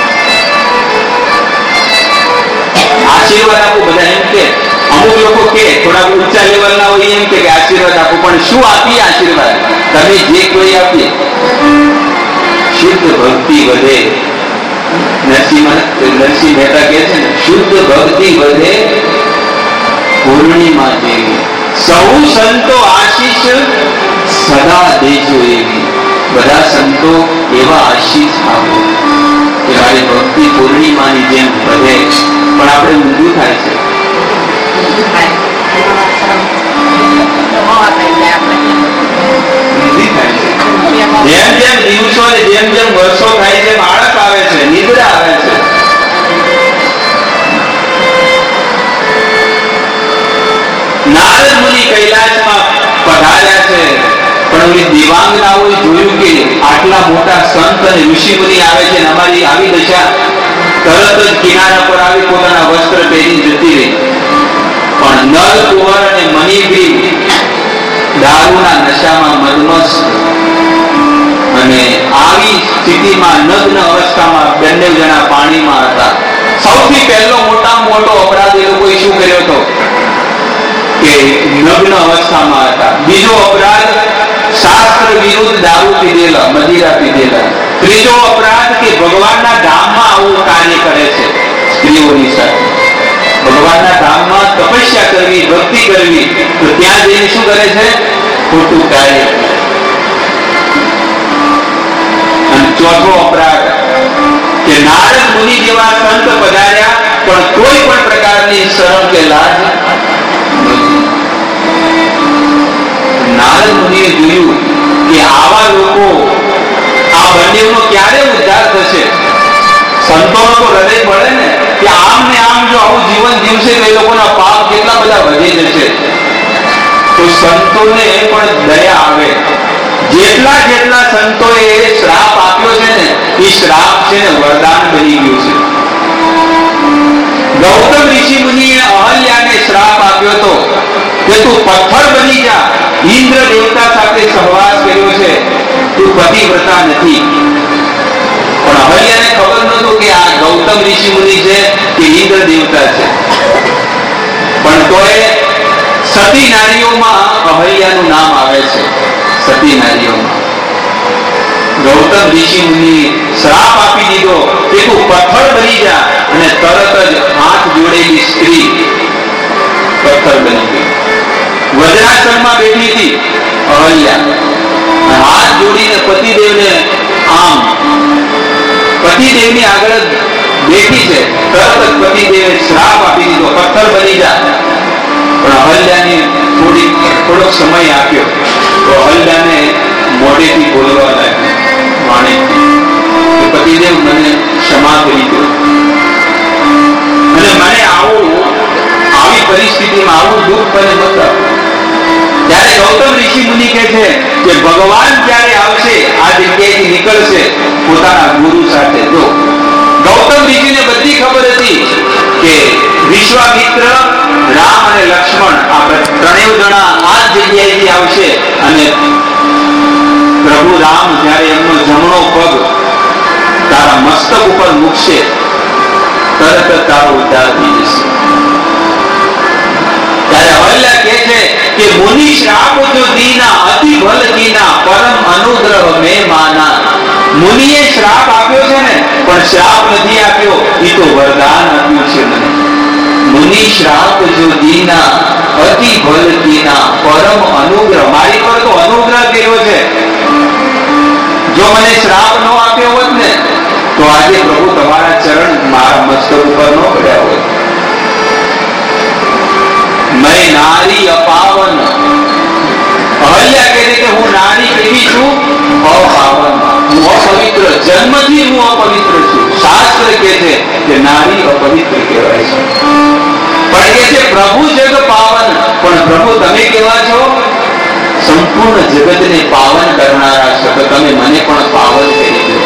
આશીર્વાદ આપો બધા એમ કે, અમુક લોકો કે થોડા ઊંચા લેવલના હોય એમ કે આશીર્વાદ આપો. પણ શું આપીએ આશીર્વાદ? તમે જે કોઈ આપીએ શુદ્ધ ભક્તિ વધે. નરસિંહ મહેતા કહે છે ને, શુદ્ધ ભક્તિ વધે પૂર્ણિમા જેવી. સૌ સંતો આશીષ સદા દેજો એવી. બધા સંતો એવા આશીષ આપો કે મારી ભક્તિ પૂર્ણિમાની જેમ વધે. પણ આપણે ઊંધું થાય છે. જેમ જેમ દિવસો ને જેમ જેમ વર્ષો થાય છે આળસ આવે છે, નિદ્રા આવે છે. નારદ મુનિ કૈલાસમાં પધાર્યા છે, પણ દેવાંગનાઓએ જોયું કે આટલા મોટા સંત અને ઋષિ મુનિ આવે છે અને અમારી આવી દશા, તરત જ કિનારા પર આવી પોતાના વસ્ત્ર પહેરી જતી રહી. પણ નલ કુંવર અને મણિગ્રીવ દારૂના નશામાં મદમસ્ત. અને આવી સ્થિતિમાં નગ્ન અવસ્થામાં બંને જણા પાણીમાં હતા. સૌથી પહેલો મોટામાં મોટો અપરાધ એ લોકોએ શું કર્યો હતો કે નગ્ન અવસ્થામાં હતા. બીજો અપરાધ શાસ્ત્ર વિરુદ્ધ દારૂ પીધેલા, મદિરા પીધેલા. ત્રીજો અપરાધ કે ભગવાનના ધામમાં આવું કાર્ય કરે છે સ્ત્રીઓની સાથે. ભગવાનના ધામમાં તપસ્યા કરવી, ભક્તિ કરવી, તો ત્યાં જઈને શું કરે છે? ખોટું કાર્ય. અને ચોથો અપરાધ કે નારદ મુનિ જેવા સંત પધાર્યા પણ કોઈ પણ પ્રકારની શરમ કે લાજ નથી. નારદ મુનિએ જોયું કે આવા લોકો, આ બંનેનો ક્યારે ઉદ્ધાર થશે? સંતોનો તો હૃદય પડે ને કે આમ ને આમ જો આવું જીવન જીવશે તો એ લોકોના પાપ કેટલા બધા વધી જશે. તો સંતોને પણ દયા આવે. જેટલા જેટલા સંતોએ શ્રાપ આપ્યો છે ને, એ શ્રાપ છે ને વરદાન બની ગયું છે. ગૌતમ ઋષિ મુનિએ અહલ્યાને શ્રાપ આપ્યો હતો કે તું પથ્થર બની જા. ઇન્દ્ર દેવતા સાથે સહવાસ કર્યો છે, તું પતિવ્રતા નથી. પણ અહલ્યાને ખબર નહોતું કે આ ગૌતમ ઋષિ મુનિ છે કે ઇન્દ્ર દેવતા છે. પણ તોય સતી નારીઓમાં અહલ્યાનું નામ આવે છે. સતી નારીઓમાં ગૌતમ ઋષિ મુનિ શ્રાપ આપી દીધો કે તું પથ્થર બની જા, અને તરત જ હાથ જોડેલી સ્ત્રી પથ્થર બની ગઈ. વજ્રાસનમાં બેઠી હતી અહલ્યા, હાથ જોડીને પતિદેવને આમ પતિદેવની આગળ બેઠી છે. તરત જ પતિદેવે શ્રાપ આપી દીધો, પથ્થર બની જા. પણ અહલ્યાને થોડોક સમય આપ્યો તો અહલ્યાને મોઢેથી બોલવા લાગ્યું, વાણીથી, કે પતિદેવ મને ક્ષમા કરી દો, અને મને આવી પરિસ્થિતિમાં આવું દુઃખ મને બતાવો. ત્યારે ગૌતમ ઋષિ મુનિ કહે છે કે ભગવાન જ્યારે આવશે, આ જગ્યાએથી નીકળશે પોતાના ગુરુ સાથે. જો ગૌતમ ઋષિને બધી ખબર હતી કે વિશ્વામિત્ર, રામ અને લક્ષ્મણ આ ત્રણેય જણા આ જગ્યાએથી આવશે, અને પ્રભુ રામ જ્યારે એમનો જમણો પગ તારા મસ્તક ઉપર મૂકશે, તરત જ તારો ઉદ્ધાર થઈ જશે. ત્યારે અહલ્યા કહે છે કે મુનિ શ્રાપ જો દીના અતિ ભલ કીના પરમ અનુગ્રહ મે માના. મુનિએ શ્રાપ આપ્યો છે ને, પણ શ્રાપ નથી આપ્યો, એ તો વરદાન આપ્યું છે મને. મુનિ શ્રાપ જો દીના અતિ ભલ કીના પરમ અનુગ્રહ, મારી પર તો અનુગ્રહ કર્યો છે. જો મને શ્રાપ ન આપ્યો હોત ને તો આજે પ્રભુ તમારા ચરણ મારા મસ્તક ઉપર ન પડ્યા હોત. મેં નારી અપાવન. અહલ્યા કહે છે કે હું નારી કેવી છું? અપાવન, હું અપવિત્ર, જન્મથી હું અપવિત્ર છું. શાસ્ત્ર કહે છે કે નારી અપવિત્ર કહેવાય છે. પણ કહે છે પ્રભુ જગ પાવન. પણ પ્રભુ તમે કેવા છો? સંપૂર્ણ જગતને પાવન કરનારા છો, તો તમે મને પણ પાવન કરી દો.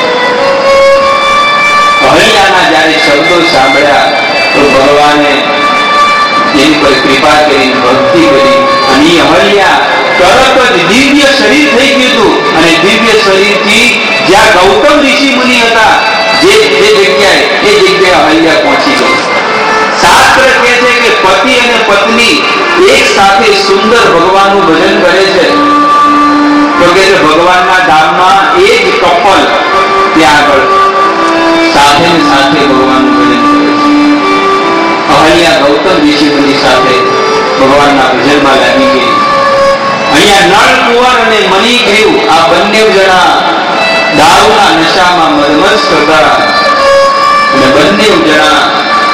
અહલ્યાના જ્યારે શબ્દો સાંભળ્યા તો ભગવાને એની પર કૃપા કરી, ભક્તિ કરી, અને અહલ્યા તરત જ દિવ્ય શરીર થઈ ગયું હતું. અને દિવ્ય શરીરથી જ્યાં ગૌતમ ઋષિ મુનિ હતા જે જગ્યાએ, એ જગ્યાએ અહલ્યા પહોંચી ગઈ. શાસ્ત્ર કહે છે કે પતિ અને પત્ની એક સાથે સુંદર ભગવાનનું ભજન કરે છે. તો કે ભગવાનના ધામમાં એક કપલ ત્યાં આગળ સાથે ને સાથે ભગવાનનું ભજન કરે છે. અહલ્યા ગૌતમ ઋષિ મુનિ સાથે ભગવાનના ભજનમાં લાગી ગઈ. અહીંયા નળ કુંવર અને મણિગ્રીવ આ બંને જણા દારૂના નશામાં મદમસ્ત હતા, અને બંને જણા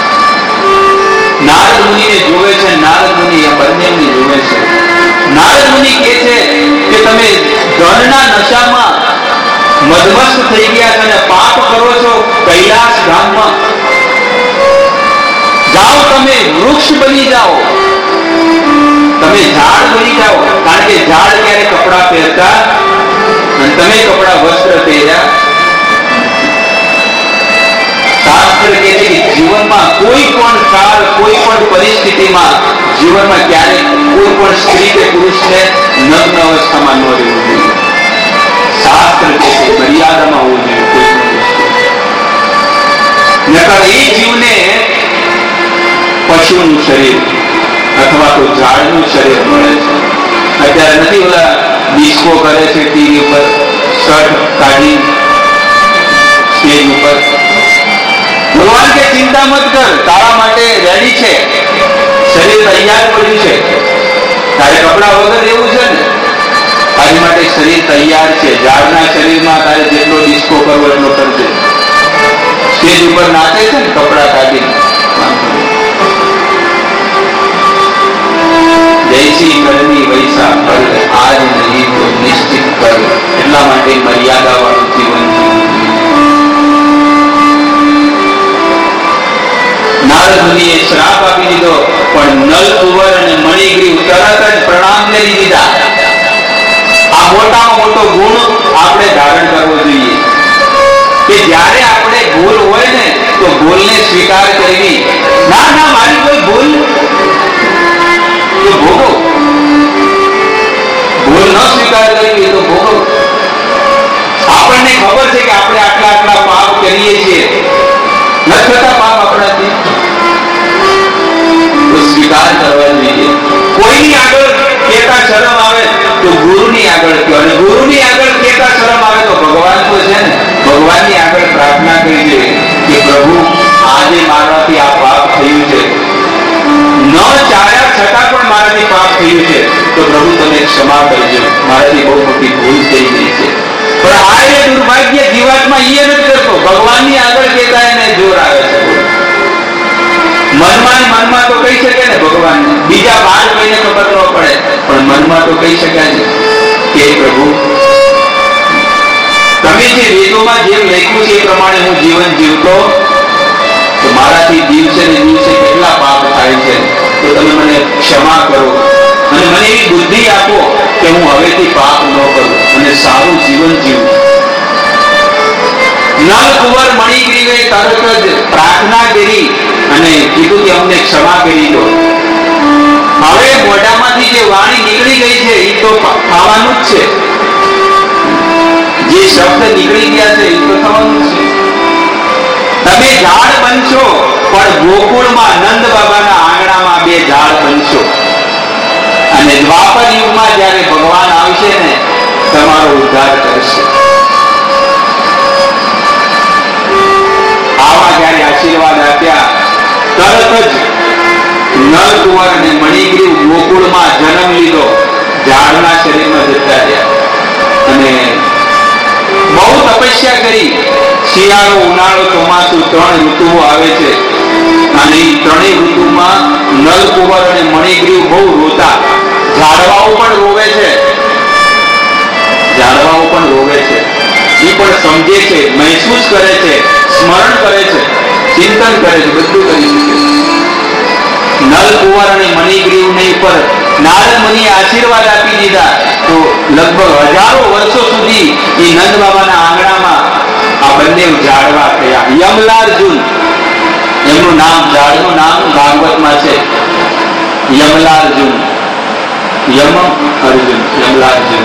નારદ મુનિને જોવે છે. નારદ મુનિ આ બંનેને જોવે છે. નારદ મુનિ કહે છે કે તમે ધનના નશામાં મદમસ્ત થઈ ગયા છો અને પાપ કરો છો કૈલાસ ધામમાં. જાઓ, તમે વૃક્ષ બની જાઓ, તમે ઝાડ બની જાઓ. કારણ કે ઝાડ ક્યારે કપડા પહેરતા, અને તમે કપડા વસ્ત્ર પહેર્યા. શાસ્ત્ર કહે છે કે જીવનમાં કોઈ પણ કાળ, કોઈ પણ પરિસ્થિતિમાં જીવનમાં ક્યારેક કોઈ પણ સ્ત્રી કે પુરુષને નગ્ન અવસ્થામાં ન રહેવું જોઈએ. શાસ્ત્ર કહે છે મર્યાદામાં હોવું જોઈએ કોઈ પણ વસ્તુ. નકર એ જીવને પશુનું શરીર અથવા તો ઝાડનું શરીર મળે છે. અત્યારે નથી ઓલા ડિસ્કો કરે છે ટીવી ઉપર, શર્ટ કાઢી સ્ટેજ ઉપર. ભગવાન કે ચિંતા મત કર, તારા માટે રેડી છે, શરીર તૈયાર પડ્યું છે. તારે કપડા વગર એવું છે ને, તારી માટે શરીર તૈયાર છે. ઝાડના શરીરમાં તારે જેટલો ડિસ્કો કરવો એટલો કરજે. સ્ટેજ ઉપર નાચે છે ને કપડા કાઢીને, જૈસી કરવી વૈસા ફળ, આજ નહીં તો નિશ્ચિત કર. એટલા માટે મર્યાદા વાળું જીવન જીવવું. નારદ મુનિએ શ્રાપ આપી દીધો, પણ નલ કુંવર અને મણિગ્રીવ તરત જ પ્રણામ કરી દીધા. આ મોટામાં મોટો ગુણ આપણે ધારણ કરવો જોઈએ કે જ્યારે આપણે ભૂલ હોય ને તો ભૂલને સ્વીકાર કરવી. ના ના, મારી કોઈ ભૂલ તો ભોગવો. ભૂલ ન સ્વીકાર કરવી તો ભોગવો. આપણને ખબર છે કે આપણે આટલા આટલા પાપ કરીએ છીએ, ન થતા પાપ આપણાથી, તો સ્વીકાર કરવા જોઈએ. કોઈની આગળ કેતા શરમ આવે તો ગુરુની આગળ કહો, અને ગુરુની આગળ કેતા શરમ આવે તો ભગવાન તો છે ને, ભગવાનની આગળ પ્રાર્થના કરી દે કે પ્રભુ આજે મારાથી આ પાપ થયું છે, ન ચાહ્યા છતાં પણ મારાથી પાપ થયું છે, તો પ્રભુ તમે ક્ષમા કરજો, મારાથી બહુ મોટી ભૂલ થઈ ગઈ છે. પણ આ એ દુર્ભાગ્ય જીવાતમાં એ નથી કરતો, ભગવાનની આગળ કહેતા એને જોર આવે છે. મનમાં તો કહી શકે ને ભગવાન, બીજા બાર કોઈને ખબર ન પડે, પણ મનમાં તો કહી શકાય ને કે પ્રભુ તમે જે વેદોમાં જેમ લખ્યું છે એ પ્રમાણે હું જીવન જીવતો તો મારાથી દિવસે ને દિવસે કેટલા પાપ થાય છે, તો તમે મને ક્ષમા કરો અને મને એવી બુદ્ધિ આપો કે હું હવેથી પાપ ન કરું અને સારું જીવન જીવું. નલ કુંવર મણિગ્રીવે તરત જ પ્રાર્થના કરી અને કીધું કે અમને ક્ષમા કરી દો. હવે મોઢામાંથી જે વાણી નીકળી ગઈ છે એ તો થવાનું જ છે, જે શબ્દ નીકળી ગયા છે એ તો થવાનું જ છે. તમે ઝાડ બનશો પણ ગોકુળમાં નંદ બાબાના આંગણામાં બે ઝાડ બનશો, અને દ્વાપર યુગમાં જ્યારે ભગવાન આવશે ને તમારો ઉદ્ધાર કરશે. આવા જ્યારે આશીર્વાદ આપ્યા તરત જ નલ કુંવર અને મણિગ્રીવ ગોકુળમાં જન્મ લીધો, ઝાડના શરીરમાં જતા રહ્યા અને બહુ તપસ્યા કરી. શિયાળો, ઉનાળો, ચોમાસું 3 ઋતુઓ આવે છે અને એ 3 ઋતુમાં નલ કુંવર અને મણિગ્રીવ બહુ રોતા. ઝાડવાઓ પણ રોવે છે, ઝાડવાઓ પણ રોવે છે, એ પણ સમજે છે, મહેસૂસ કરે છે, સ્મરણ કરે છે, ચિંતન કરે છે, બધું કરી શકે. નલ કુંવર અને મણિગ્રીવને પર નારદ મુનિએ આશીર્વાદ આપી દીધા તો લગભગ હજારો વર્ષો સુધી એ નંદ બાબાના આંગણામાં આ બંને ઝાડવા થયા. યમલાર્જુન એમનું નામ, ઝાડનું નામ ભાગવતમાં છે યમલાર્જુન. યમ અર્જુન, યમલાર્જુન.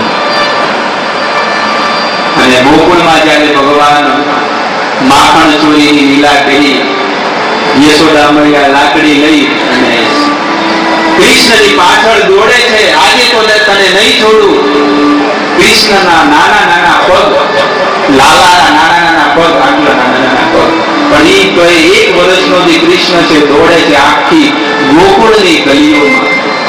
અને ગોકુળમાં જ્યારે ભગવાન માખણ ચોરીની લીલા કરી, યશોદા મૈયા લાકડી લઈ અને કૃષ્ણની પાછળ દોડે છે, આજે તો તને નહીં છોડું. કૃષ્ણના નાના નાના પગ, લાલાના નાના નાના પગ, આટલા નાના નાના પગ, પણ એ તો 1 વર્ષનો જે કૃષ્ણ છે દોડે છે આખી ગોકુળની ગલીઓમાં.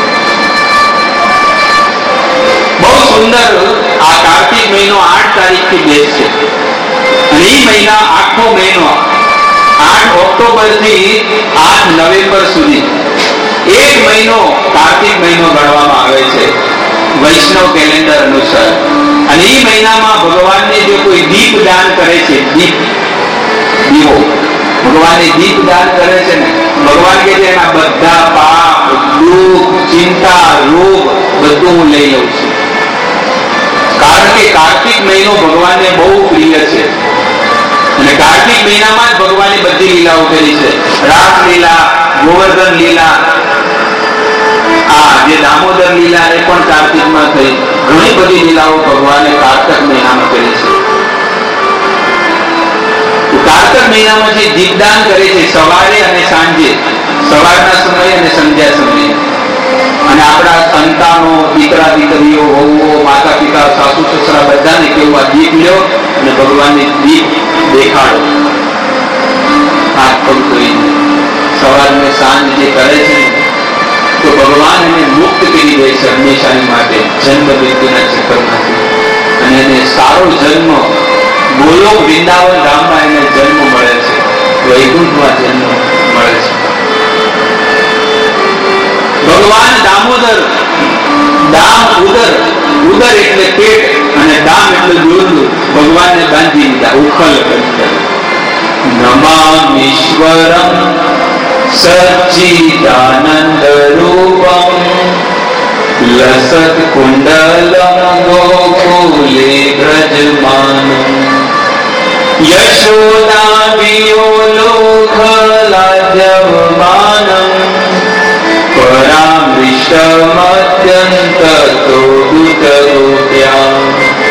બહુ સુંદર. આ કાર્તિક મહિનો 8 તારીખથી બેસશે અને એ મહિના આખો મહિનો 8 ઓક્ટોબર થી 8 નવેમ્બર સુધી 1 મહિનો કાર્તિક મહિનો ગણવામાં આવે છે વૈષ્ણવ કેલેન્ડર અનુસાર. અને એ મહિનામાં ભગવાનને જો કોઈ દીપ દાન કરે છે, દીવો ભગવાનને દીપ દાન કરે છે ને, ભગવાન કે છે એના બધા પાપ, દુઃખ, ચિંતા, રોગ બધું હું લઈ લઉં છું. કારણ કે કાર્તિક મહિનો ભગવાનને બહુ પ્રિય છે અને કાર્તિક મહિનામાં જ ભગવાને બધી લીલાઓ કરી છે. રાસલીલા, ગોવર્ધન લીલા, આ જે દામોદર લીલા એ પણ કાર્તિકમાં થઈ. ઘણી બધી લીલાઓ ભગવાને કાર્તિક મહિનામાં કરી છે. કાર્તિક મહિનામાં જે દીપદાન કરે છે સવારે અને સાંજે, સવારના સમયે અને સંધ્યા સમયે, અને આપણા સંતાનો, દીકરા દીકરીઓ, વહુઓ, માતા પિતા, સાસુ સસરા બધાને કેવું આ દીપ લ્યો અને ભગવાનને દીપ દેખાડો. હાથ પગ ધોઈને સવાર ને સાંજ જે કરે છે તો ભગવાન એને મુક્ત કરી દે છે હંમેશાની માટે જન્મ મૃત્યુના ચક્કરમાંથી, અને એને સારો જન્મ ગોલોક વૃંદાવન ધામમાં એને જન્મ મળે છે. વૈકુંઠમાં જન્મ મળે છે. ભગવાન દામોદર, દામ ઉદર, ઉદર એટલે પેટ અને દામ એટલે દોરડું, ભગવાનને બાંધી દીધા ઉખલ કરી. નમામીશ્વરમ સચ્ચિદાનંદ રૂપમ લસત કુંડલમ ગોકુલે વ્રજમાનમ યશોદા વિયોલોકલાદ્યવમાનમ પરામૃષ્ટમત્યંતતો દૂતરૂપ્યા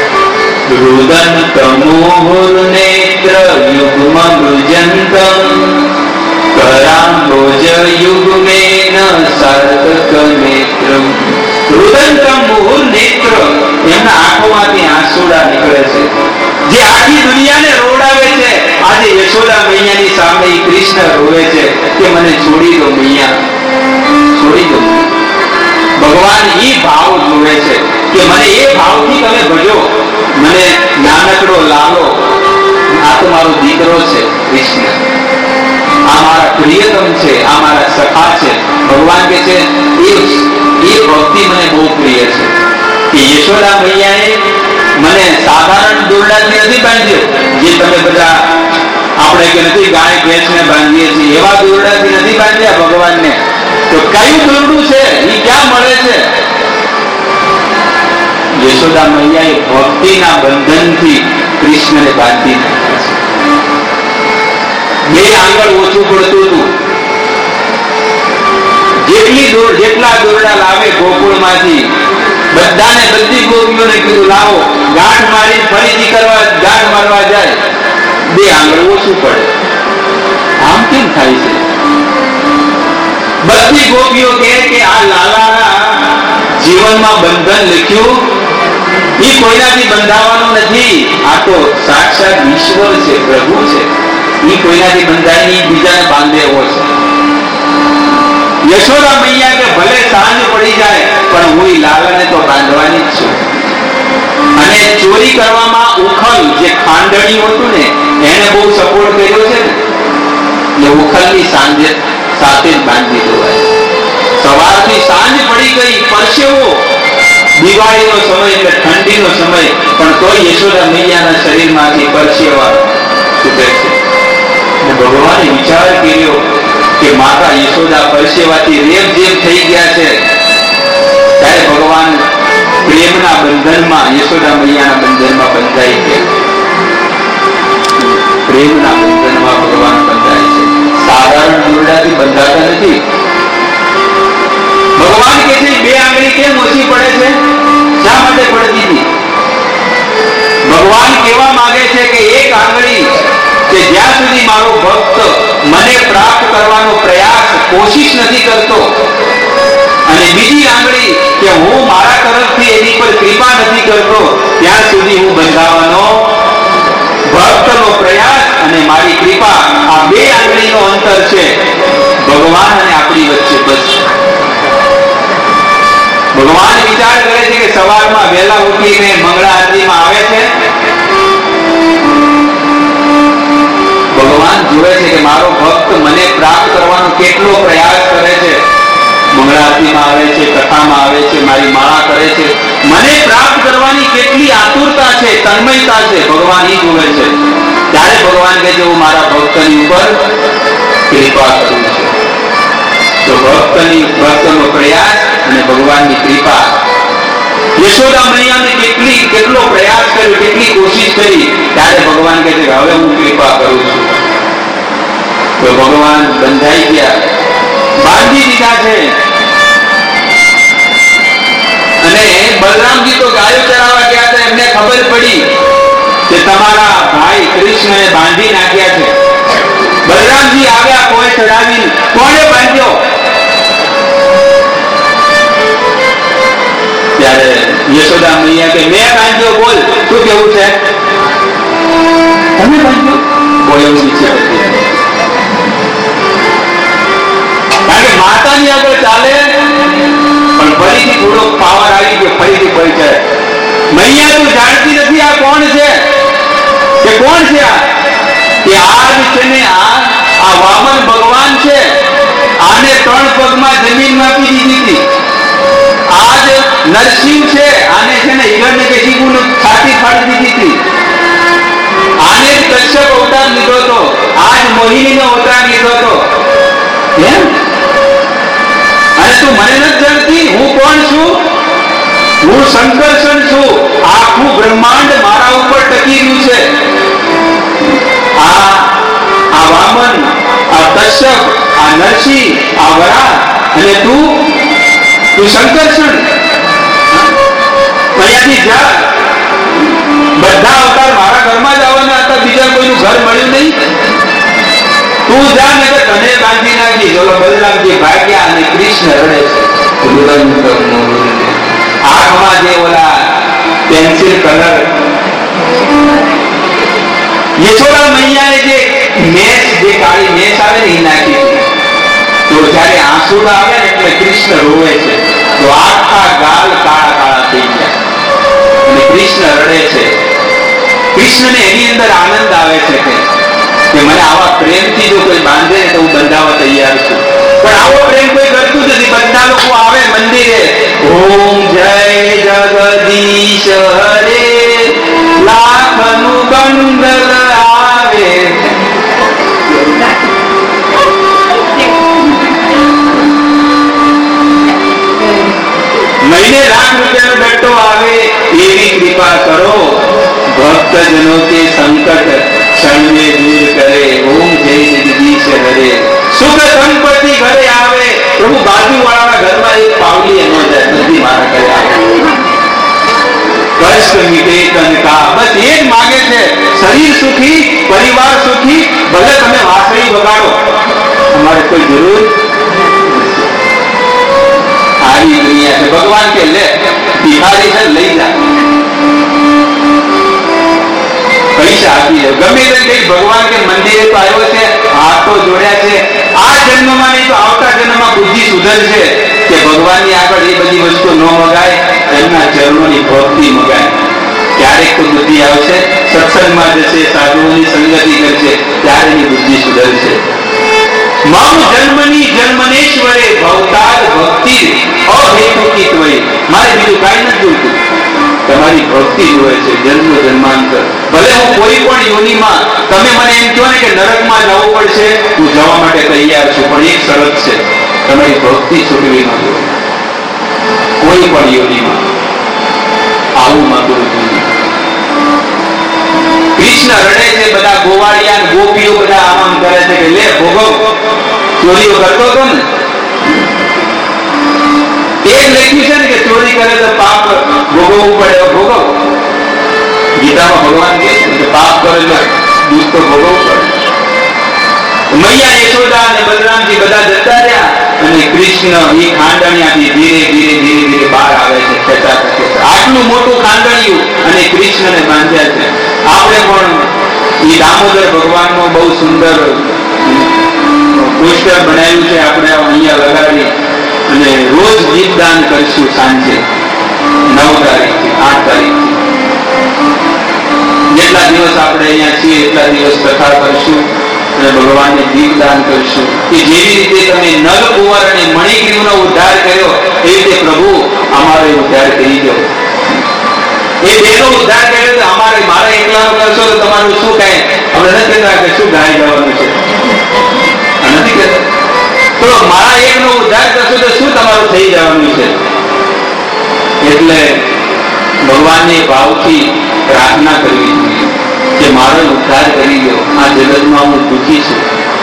રુદन्तमुहुर्नेत्र युग्ममृजन्तम् कराम्बोज युग्मेन सार्थकनेत्रम्. રુદન્તમ મુહુર નેત્ર, એમના આંખોમાંથી આંસુડા નીકળે છે, જે આખી દુનિયાને રોડાવે છે. આજે યશોદા મૈયાની સામે કૃષ્ણ રોવે છે કે મને છોડી દો મૈયા, છોડી દો. ભગવાન એ ભાવ જોવે છે કે મને એ ભાવથી તમે ભજો. મને નાનકડો લાલો, આ તો મારો દીકરો છે કૃષ્ણ, આ મારા પ્રિયતમ છે, આ મારા સખા છે. ભગવાન કે છે એ ભક્તિ મને બહુ પ્રિય છે કે યશોદા મૈયાએ મને સાધારણ દોરડાથી નથી બાંધ્યો, જે તમે બધા આપણે કે નથી ગાય ભેંસને બાંધીએ છીએ એવા દોરડાથી નથી બાંધ્યા ભગવાનને. તો કયું દોરડું છે એ ક્યાં મળે છે? યશોદા મૈયાએ ભક્તિના બંધનથી કૃષ્ણને બાંધી નાખ્યા છે. બે આંગળ ઓછું પડતું હતું. જેટલા દોરડા લાવે ગોકુળમાંથી બધાને, બધી ગોપીઓને કીધું લાવો, ગાંઠ મારી ફરીથી કરવા ગાંઠ મારવા જાય, બે આંગળ ઓછું પડે. આમ કેમ થાય છે? બધી ગોપીઓ કહે કે આ લાલાના જીવનમાં બંધન લખ્યું એ કોઈનાથી બંધાવાનું નથી. આ તો સાક્ષાત ઈશ્વર છે, પ્રભુ છે, એ કોઈનાથી બંધાય નહીં, બીજાને બાંધે એવો છે. યશોદા મૈયા કે ભલે સાંજ પડી જાય પણ હું લાલાને તો બાંધવાની જ છું. અને ચોરી કરવામાં ઉખલ જે ખાંડણી હતું ને એને બહુ સપોર્ટ કર્યો છે ને, એ ઉખલની સાંજે સાથે જ બાંધી દેવાય. સવારથી સાંજ પડી ગઈ, પરસેવો, દિવાળીનો સમય એટલે ઠંડીનો સમય, પણ તોય યશોદા મૈયાના શરીરમાંથી પરસેવા છૂટે છે. અને ભગવાને વિચાર કર્યો કે માતા યશોદા પરસેવાથી રેબઝેબ થઈ ગયા છે, ત્યારે ભગવાન પ્રેમના બંધનમાં, યશોદા મૈયાના બંધનમાં બંધાઈ ગયા. પ્રેમના બંધનમાં ભગવાન બંધાય છે, સાધારણ દોરડાથી બંધાતા નથી. ભગવાન કે છે બે આંગળી કેમ ઓછી પડે છે? શા માટે પડતી હતી? ભગવાન કહેવા માંગે છે કે એક આંગળી કે જ્યાં સુધી મારો ભક્ત મને પ્રાપ્ત કરવાનો પ્રયાસ, કોશિશ નથી કરતો, અને બીજી આંગળી કે હું મારા તરફથી એની પર કૃપા નથી કરતો, ત્યાં સુધી હું બંધાવાનો ભક્તનો પ્રયાસ અને મારી કૃપા, આ બે આંગળીનો અંતર છે ભગવાન અને આપણી વચ્ચે. બસ ભગવાન વિચાર કરે છે કે સવારમાં વહેલા ઉઠીને મંગળા આરતીમાં આવે છે. ભગવાન જોવે છે કે મારો ભક્ત મને પ્રાપ્ત કરવાનો કેટલો પ્રયાસ કરે છે. મંગળા આરતીમાં આવે છે, કથામાં આવે છે, મારી માળા કરે છે, મને પ્રાપ્ત કરવાની કેટલી આતુરતા છે, તન્મયતા છે, ભગવાન એ જોવે છે. ત્યારે ભગવાન કહે છે હું મારા ભક્તની ઉપર કૃપા કરું છું. તો ભક્તનો પ્રયાસ અને ભગવાનની કૃપા. યશોદા મૈયાને કેટલો પ્રયાસ કર્યો, કેટલી કોશિશ કરી, ત્યારે ભગવાન કહે છે હવે હું કૃપા કરું છું. તો ભગવાન બંધાઈ ગયા, બાંધી દીધા છે. અને બલરામજી તો ગાયો ચરાવવા ગયા હતા, એમને ખબર પડી કે તમારા ભાઈ કૃષ્ણને બાંધી નાખ્યા છે. બલરામજી આવ્યા, કોઈ ચડાવી, કોને બાંધ્યો? ત્યારે યશોદા મૈયા કે મેં બાંધ્યો, બોલ શું કેવું છે? તમે બાંધ્યો? બોલવું નીચે હતી. કારણ કે માતાની આગળ ચાલે પણ ફરીથી થોડો પાવર આવી ગયો, ફરીથી પરિચય. મૈયા તું જાણતી નથી આ કોણ છે? કે કોણ છે આ? કે આ જ છે ને, આ આ વામન ભગવાન છે, આને 3 પગમાં જમીન આપી દીધી હતી. આજ નરસિંહ છે, આને છે ને હિરણ્યકશિપુની છાતી ફાડી દીધી હતી. આને કશ્યપ અવતાર લીધો હતો, આજ મોહિનીનો અવતાર લીધો હતો. કેમ? અને તું મને નથી જાણતી હું કોણ છું? હું શંકરસન છું. આખું બ્રહ્માંડ મારા ઉપર ટકી રહ્યું છે. આ વામન, આ કશ્યપ, આ નરસિંહ, આ વરાહ અને તું શંકરસન. અહીંયાથી જા. બધા અવતાર મારા ઘરમાં જ આવવાના હતા, બીજા કોઈનું ઘર મળ્યું નહીં. તું જા ને તને બાંધી નાખી. બોલો બલરામજી ભાગ્યા અને કૃષ્ણ રડે છે. આંખમાં જે ઓલા પેન્સિલ કલર યશોદા મૈયાએ જે મેસ, જે કાળી મેસ આવે ને એ નાખી. તો જયારે આંસુડા આવે ને એટલે કૃષ્ણ રોવે છે. તો આખા ગાલ કાળા કાળા થઈ ગયા અને કૃષ્ણ રડે છે. કૃષ્ણને એની અંદર આનંદ આવે છે કે મને આવા પ્રેમથી જો કોઈ બાંધે ને તો હું બંધાવા તૈયાર છું. પણ આવો પ્રેમ કોઈ કરતું નથી. બધા લોકો આવે મંદિરે, ઓમ જય જગદીશ હરે, લાખનું બંડલ આવે. મહિને ₹1,00,000 બેટો આવે એવી કૃપા કરો. ભક્તજનો કે સંકટ ક્ષણ में दूर करे. ओम जय जगदीश हरे. सुख संपत्ति घरे આવે. પ્રભુ બાજુવાળાના ઘરમાં એક પાવલી ન જાય, નથી મારા ઘરે આવે. કષ્ટ મીટે તન કા, બસ એ જ માગે છે. શરીર સુખી, પરિવાર સુખી, ભલે તમે વાંસળી વગાડો, અમારે કોઈ જરૂર. આવી દુનિયા છે. ભગવાન કે લે ભિખારી છે, લઈ જા, પૈસા આપી દે. ગમે તે કઈ ભગવાન કે મંદિરે તો આવ્યો છે, હાથો જોડ્યા છે. આ જન્મમાં નહીં તો આવતા જન્મમાં બુદ્ધિ સુધરશે કે ભગવાનની આગળ એ બધી વસ્તુ ન મગાય, એમના ચરણોની ભક્તિ મગાય. ક્યારેક તો બુદ્ધિ આવશે, સત્સંગમાં જશે, સાધુઓની સંગતિ કરશે, ત્યારે એની બુદ્ધિ સુધરશે. મમ જન્મની જન્મનેશ્વરે ભવતાર ભક્તિ અહેતુકી ત્વયી. મારે બીજું કાંઈ નથી જોઈતું, તમારી ભક્તિ જોવે છે. જન્મ જન્માંતર ભલે હું કોઈ પણ યોનિમાં, તમે મને એમ કહો ને કે નરકમાં જવું પડશે, હું જવા માટે તૈયાર છું, પણ એક શરત છે, તમારી ભક્તિ છૂટવી ન જોઈએ. કોઈ પણ યોનિમાં આવું માંગુ છું. કૃષ્ણ રડે છે. બધા ગોવાળિયા ગોપીઓ બધા આરામ કરે છે કે લે ભોગવ. ચોરીઓ કરતો હતો ને, એક લખ્યું છે ને કે ચોરી કરે તો પાપ ભોગવવું પડે, ભોગવ. ગીતામાં ભગવાન કહે છે કે પાપ કરે તો દુઃખ તો ભોગવવું પડે. મૈયા યશોદા અને બલરામજી બધા જતા રહ્યા અને કૃષ્ણ એ ખાંડણિયાથી ધીરે ધીરે ધીરે ધીરે બહાર આવે છે. ખેંચાતા ખેંચાતા આટલું મોટું ખાંડણિયું અને કૃષ્ણને બાંધ્યા છે. આપણે પણ એ દામોદર ભગવાનનો બહુ સુંદર પોસ્ટર બનાવ્યું છે, આપણે અહીંયા લગાડી અને રોજ દીપદાન કરીશું. સાંજે 9 તારીખથી 8 તારીખથી જેટલા દિવસ આપણે અહીંયા છીએ એટલા દિવસ કથા કરીશું અને ભગવાનને દીપદાન કરીશું કે જેવી રીતે તમે નલ કુંવર અને મણિગ્રીવનો ઉદ્ધાર કર્યો એ રીતે પ્રભુ અમારો ઉદ્ધાર કરી દો. એ બેનો ઉદ્ધાર કર્યો તો મારા એકલા કરશો તો તમારું શું કાંઈ આપણે નથી કહેતા કે શું ગાય જવાનું છે, નથી કહેતા. તો મારા એકનો ઉદ્ધાર કરશો તો શું તમારું થઈ જવાનું છે. એટલે ભગવાનને ભાવથી પ્રાર્થના કરવી જોઈએ કે મારો ઉદ્ધાર કરી દો, આ જગતમાં હું દુઃખી છું.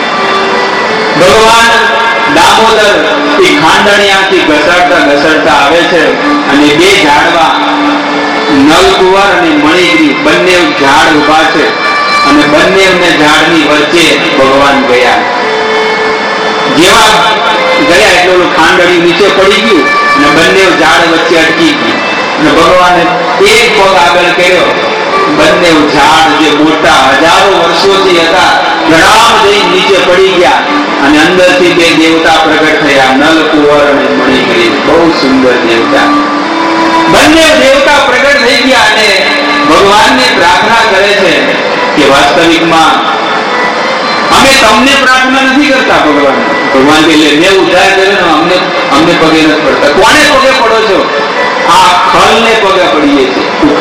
ભગવાન દામોદર એ ખાંડણિયાથી ઘસડતા ઘસડતા આવે છે અને 2 ઝાડવા નલકુંવર અને મણિગ્રીવ બંને ઝાડ ઉભા છે અને બંને ઝાડની વચ્ચે ભગવાન ગયા. જેવા ગયા એટલે ખાંડણિયું નીચે પડી ગયું અને બંને ઝાડ વચ્ચે અટકી ગયું અને ભગવાને એક પગ આગળ કર્યો. બંને ઝાડ જે મોટા હજારો વર્ષોથી હતા ધડામ જઈ નીચે પડી ગયા અને અંદરથી 2 દેવતા પ્રગટ થયા, નલકુંવર અને મણિગ્રીવ. બહુ સુંદર દેવતા. બંને દેવતા પ્રગટ થઈ ગયા અને ભગવાનને પ્રાર્થના કરે છે કે વાસ્તવિકમાં અમે તમને પ્રાર્થના નથી કરતા ભગવાન. ભગવાન કે મેં ઉદ્ધાર કર્યો ને અમને પગે નથી પડતા. કોને પગે પડો છો? આ ખલને પગે પડીએ છીએ.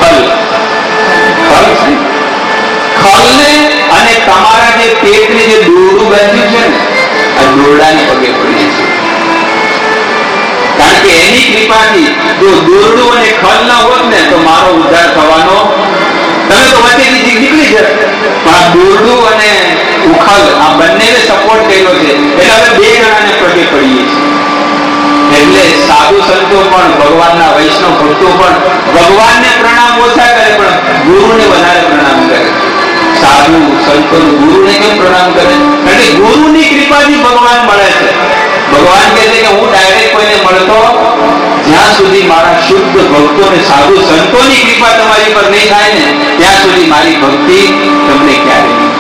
ખલને અને તમારા જે પેટને જે દોરડું બાંધ્યું છે ને, આ દોરડાને પગે પડીએ છીએ. કારણ કે એની કૃપાથી જો દોરડું અને ખલ ના હોત ને તો મારો ઉદ્ધાર થવાનો, તમે તો વચ્ચેથી નીકળી જાય. પણ આ દોરડું અને ઉખલ આ બંનેને સપોર્ટ કર્યો છે એટલે હવે બે જણાને પગે પડીએ છીએ. એટલે સાધુ સંતો પણ, ભગવાનના વૈષ્ણવ ભક્તો પણ ભગવાનને પ્રણામ ઓછા કરે પણ ગુરુને વધારે પ્રણામ કરે. સાધુ સંતો ગુરુને કેમ પ્રણામ કરે? કારણ કે ગુરુની કૃપાથી ભગવાન મળે છે. ભગવાન કહે છે કે હું ડાયરેક્ટ કોઈને મળતો જ્યાં સુધી મારા શુદ્ધ ભક્તો અને સાધુ સંતોની કૃપા તમારી પર નહીં થાય ને ત્યાં સુધી મારી ભક્તિ તમને ક્યારે નહીં.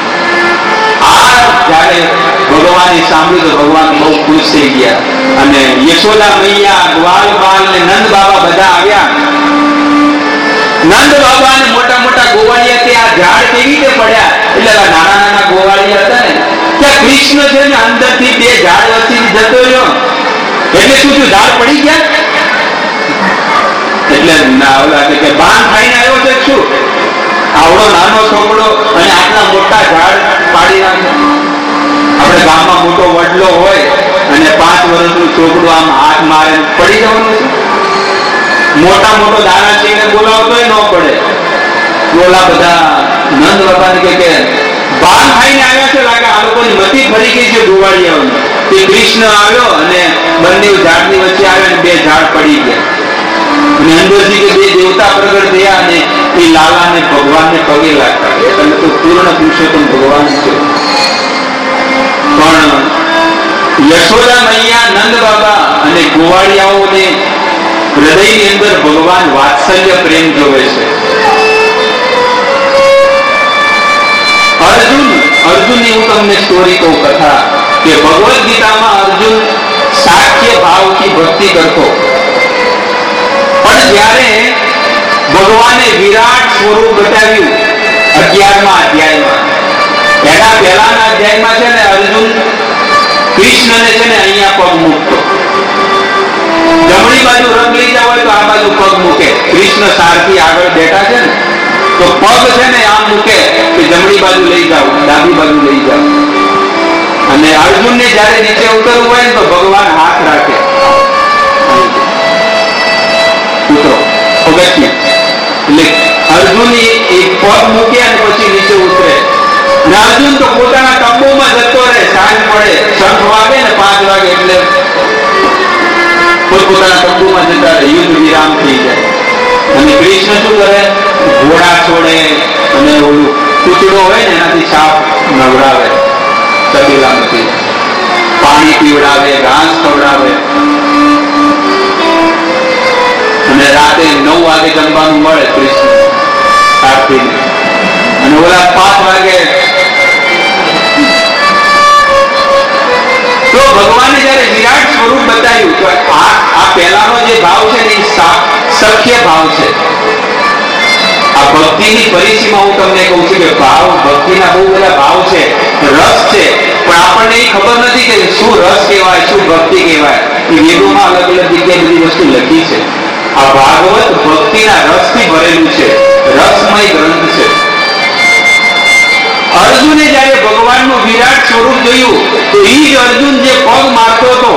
આ જયારે ભગવાને સાંભળ્યું તો ભગવાન બહુ ખુશ થઈ ગયા અને યશોદા મૈયા, ગ્વાલ બાલ ને નંદ બાબા બધા આવ્યા. નંદ બાબા ને મોટા મોટા ગોવાળિયા કે આ ઝાડ કેવી રીતે પડ્યા? એટલે નાના નાના ગોવાળિયા હતા ને ત્યાં કૃષ્ણ છે ને અંદર થી બે ઝાડ વચ્ચે જતો રહ્યો એટલે શું થયું? ઝાડ પડી ગયા. એટલે ઓલા કે બાણ ખાઈને આવ્યો છે શું? આવડો નાનો છોકરો અને આટલા મોટા ઝાડ પાડી નાખે. આપણે ગામમાં મોટો વડલો હોય અને 5 વર્ષનું છોકરું આમ હાથ મારે પડી જવાનું છે. મોટા મોટો દાદાશ્રીને બોલાવતોય ન પડે. બોલા બધા નંદ બાબાને કે બાણ ખાઈને આવ્યા છે, લાગે આ લોકોની મતી ફરી ગઈ છે ગોવાળિયાઓની. તે કૃષ્ણ આવ્યો અને બંને ઝાડની વચ્ચે આવ્યા અને બે ઝાડ પડી ગયા. અને અંદરથી કે બે દેવતા પ્રગટ થયા અને એ લાલાને ભગવાનને પગે લાગતા. તમે તો પૂર્ણ પુરુષોત્તમ ભગવાન છો. પણ યશોદા મૈયા, નંદ બાબા અને ગોવાળિયાઓને હૃદયની અંદર ભગવાન વાત્સલ્ય પ્રેમ જોવે છે. અર્જુનની હું તમને સ્ટોરી કહું, કથા કે ભગવદ ગીતામાં અર્જુન સાખ્ય ભાવથી ભક્તિ કરતો પણ જ્યારે ભગવાને વિરાટ સ્વરૂપ બતાવ્યું 11મા અધ્યાયમાં, એના પહેલાના અધ્યાયમાં છે ને અર્જુન કૃષ્ણને છે ને અહીંયા પગ મૂકતો. જમણી બાજુ રંગ લઈ જાવ હોય તો આ બાજુ પગ મૂકે. કૃષ્ણ સારથી આગળ બેઠા છે ને તો પગ છે ને આમ મૂકે કે જમણી બાજુ લઈ જાવ, ડાબી બાજુ લઈ જાવ. અને અર્જુનને જયારે નીચે ઉતરવું હોય ને તો ભગવાન હાથ રાખે, ઉતરો પગથિયે. એટલે અર્જુન એક પગ મૂકે અને પછી નીચે ઉતરે. અને અર્જુન તો પોતાના તંબુમાં જતો રહે. સાંજ પડે, શંખ વાગે ને 5 વાગે એટલે પોતાના તંબુમાં જતા રહે. યુદ્ધ વિરામ થઈ જાય. અને કૃષ્ણ શું કરે? ઘોડા છોડે અને ઓલું કૂતરો હોય ને એનાથી છાપ નવડાવે, તબેલામાંથી પાણી પીવડાવે, ઘાસ ખવડાવે. અને રાતે 9 વાગે જમવાનું મળે કૃષ્ણ સારથી. અને ઓલા 5 વાગે તો ભગવાને જયારે વિરાટ સ્વરૂપ બતાવ્યું તો આ પહેલાનો જે ભાવ છે ને એ સખ્ય ભાવ છે. આ ભક્તિની પરિસીમા હું તમને કહું છું કે ભાવ, ભક્તિના બહુ બધા ભાવ છે, રસ છે, પણ આપણને એ ખબર નથી કે શું રસ કહેવાય, શું ભક્તિ કહેવાય. એ વેદોમાં અલગ અલગ જગ્યાએ બધી વસ્તુ લખી છે. આ ભાગવત ભક્તિના રસથી ભરેલું છે, રસમય ગ્રંથ છે. અર્જુને જયારે ભગવાનનું વિરાટ સ્વરૂપ જોયું તો એ જ અર્જુન જે પગ મારતો હતો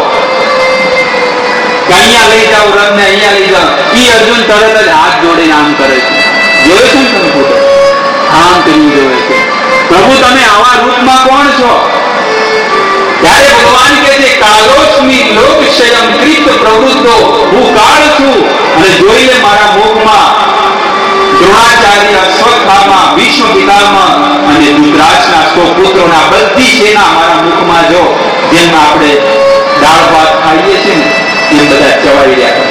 કે અહીંયા લઈ જાઓ રથને, અહીંયા લઈ જાઓ, એ અર્જુન તરત જ હાથ જોડીને આમ કરે છે. જોયો છે ને તમે ફોટો? આમ કર્યું જોવે છે. પ્રભુ તમે આવા રૂપમાં કોણ છો? ત્યારે ભગવાન કહે છે કાલોસ્મી લોકક્ષયમ કૃત પ્રવૃત્તો, હું કાળ છું અને જોઈ લે મારા મુખમાં દ્રોણાચાર્ય, અશ્વત્થામા, ભીષ્મ પિતામહ અને ધૃતરાષ્ટ્રના 100 પુત્રોના બધી સેના મારા મુખમાં જો. જેમ આપણે દાળ ભાત ખાઈએ છીએ ને એ બધા ચવાઈ રહ્યા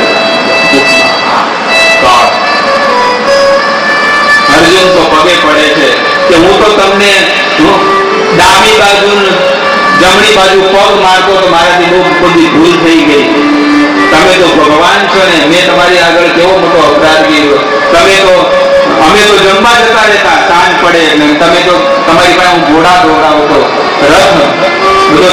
હતા. અર્જુન તો પગે પડે છે કે હું તો તમને ડાબી બાજુ જમણી બાજુ પગ મારતો તો મારાથી બહુ બધી ભૂલ થઈ ગઈ. તમે તો ભગવાન છો ને, મેં તમારી આગળ કેવો મોટો અપરાધ કર્યો. અમે તો જમવા જતા રહેતા સાંજ પડે એટલે તમે તો તમારી પાસે હું ઘોડા દોડાવતો,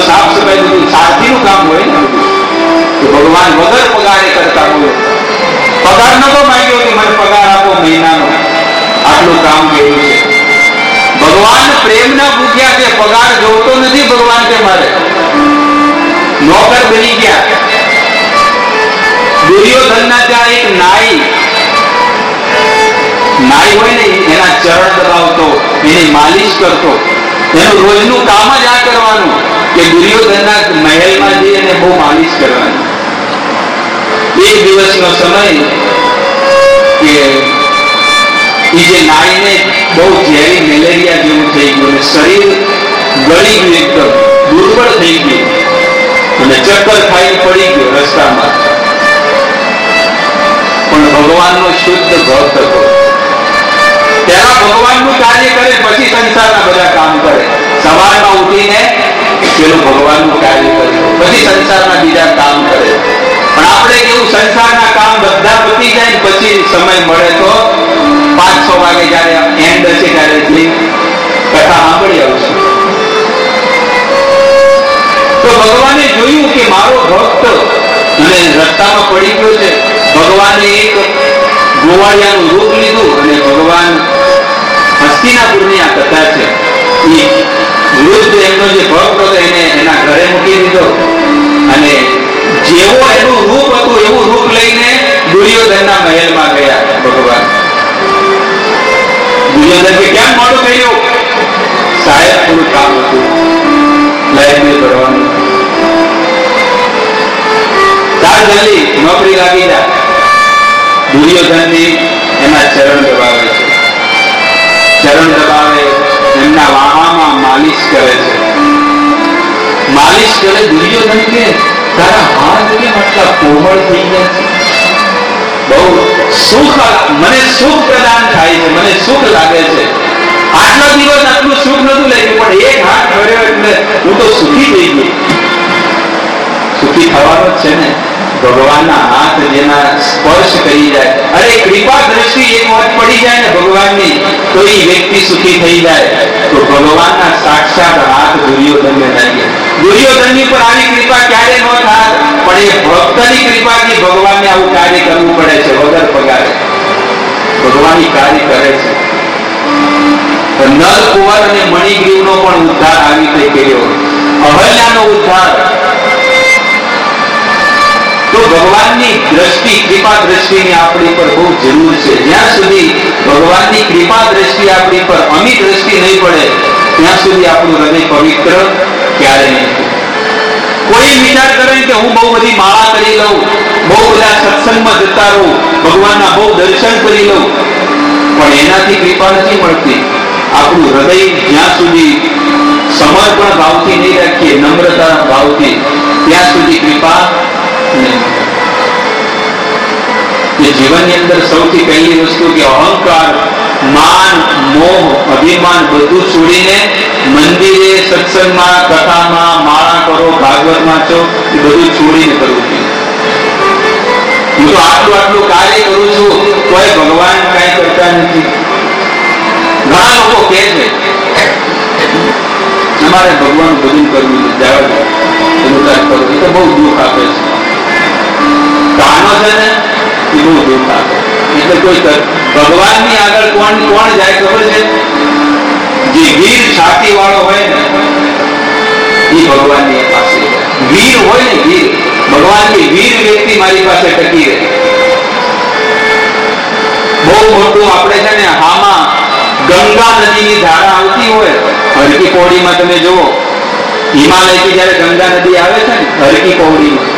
સાફ સફાઈ બધું સારથીનું કામ હોય ને, તો ભગવાન વગર પગારે કરતા હોય. પગાર નતો માંગ્યો કે મને પગાર આપો મહિનાનો, આટલું કામ કર્યું છે. ભગવાન પ્રેમના ભૂખ્યા છે, પગાર જોતો નથી ભગવાન કે મારે. નોકર બની ગયા. દુર્યોધનના ત્યાં એક નાઈ હોય ને, એના ચરણ દબાવતો, એની માલિશ કરતો. એનું રોજનું કામ જ આ કરવાનું કે દુર્યોધનના મહેલમાં જઈ અને બહુ માલિશ કરવાની. એક દિવસનો સમય કે એ જે નાઈને બહુ ઝેરી મેલેરિયા જેવું થઈ ગયું, શરીર ગળી ગયું, એકદમ દુર્બળ થઈ ગયું અને ચક્કર ખાઈ પડી ગયો રસ્તામાં. પણ ભગવાનનો શુદ્ધ ભક્ત હતો. પહેલા ભગવાનનું કાર્ય કરે, પછી સંસારના બધા કામ કરે. સવારમાં ઉઠીને પેલું ભગવાનનું કાર્ય કરે, પછી સંસારના બીજા કામ કરે. પણ આપણે કેવું, સંસારના કામ બધા પતી જાય, પછી સમય મળે તો 5-6 વાગે જયારે એન્ડ હશે ત્યારે કથા સાંભળી આવશે. તો ભગવાને જોયું કે મારો ભક્ત અને રસ્તામાં પડી ગયો છે. ભગવાને એક ગોવાળિયાનું રૂપ લીધું અને ભગવાન હસ્તિનાપુરની આ કથા છે. એ વૃદ્ધ એમનો જે ભક્ત હતો એને એના ઘરે મૂકી દીધો અને જેવો એનું રૂપ હતું એવું રૂપ લઈને દુર્યોધનના મહેલમાં ગયા ભગવાન. દુર્યોધન કે કેમ મોડું કર્યું? સાહેબ થોડું કામ હતું, લાઈન કરવાનું. ચાલ જલ્દી નોકરી લાગી જા. દુર્યોધનની એના ચરણ દબાવે છે. ચરણ દબાવે, એમના વાહામાં માલિશ કરે છે. માલિશ કરે. દુર્યોધન કે તારા હાથ કેમ આટલા કોમળ થઈ ગયા છે? બહુ સુખ, મને સુખ પ્રદાન થાય છે, મને સુખ લાગે છે. આટલા દિવસ આટલું સુખ નતું લાગ્યું, પણ એક હાથ કર્યો એટલે હું તો સુખી થઈ ગઈ. સુખી થવાનો જ છે ને. ભગવાનના હાથ જેના સ્પર્શ કરી જાય, અરે કૃપા દ્રષ્ટિ એક વાત પડી જાય ને ભગવાનની, તો એ વ્યક્તિ સુખી થઈ જાય. તો ભગવાનના સાક્ષાત હાથ દુર્યોધનને લાગ્યા. દુર્યોધનની પર આવી કૃપા ક્યારે ન થાય, પણ એ ભક્તની કૃપાથી ભગવાનને આવું કાર્ય કરવું પડે છે વગર પગારે. ભગવાન કાર્ય કરે છે. નલ કુંવર અને મણિગ્રીવનો પણ ઉદ્ધાર આવી રીતે કર્યો. અહલ્યાનો ઉદ્ધાર. તો ભગવાનની દ્રષ્ટિ, કૃપા દ્રષ્ટિની આપણી પર બહુ જરૂર છે. જ્યાં સુધી ભગવાનની કૃપા દ્રષ્ટિ આપણી પર અમી દ્રષ્ટિ નહીં પડે ત્યાં સુધી આપણું હૃદય પવિત્ર ક્યારે નહીં. કોઈ વિચાર કરે કે હું બહુ બધી માળા કરી લઉં, બહુ બધા સત્સંગમાં જતા રહું, ભગવાનના બહુ દર્શન કરી લઉં, પણ એનાથી કૃપા નથી મળતી. આપણું હૃદય જ્યાં સુધી સમર્પણ ભાવથી નહીં રાખીએ, નમ્રતા ભાવથી, ત્યાં સુધી કૃપા નહીં. જીવનની અંદર સૌથી પહેલી વસ્તુ કે અહંકાર, માન, મોહ, અભિમાન બધું છોડીને મંદિરે, સત્સંગમાં, કથામાં, માળા કરો, ભાગવત વાંચો, એ બધું છોડીને કરવું જોઈએ. હું તો આટલું કાર્ય કરું છું તોય ભગવાન કઈ કરતા નથી. ઘણા લોકો કહે છે અમારે ભગવાન ભજન કરવું છે, જાવ એનું કાંઈ કરો. એ તો બહુ દુઃખ આપે છે. કાનો છે ને એ બહુ દુઃખ આપે. એટલે કોઈ ભગવાનની આગળ કોણ જાય ખબર છે? જે વીર છાતી વાળો હોય ને એ ભગવાનની પાસે વીર હોય ને, વીર ભગવાનની વીર વ્યક્તિ મારી પાસે ટકી રહે. બહુ મોટું આપણે છે ને હામાં ગંગા નદીની ધારા આવતી હોય, હરકી પૌડીમાં તમે જુઓ, હિમાલયથી જયારે ગંગા નદી આવે છે ને હરકી પૌડીમાં,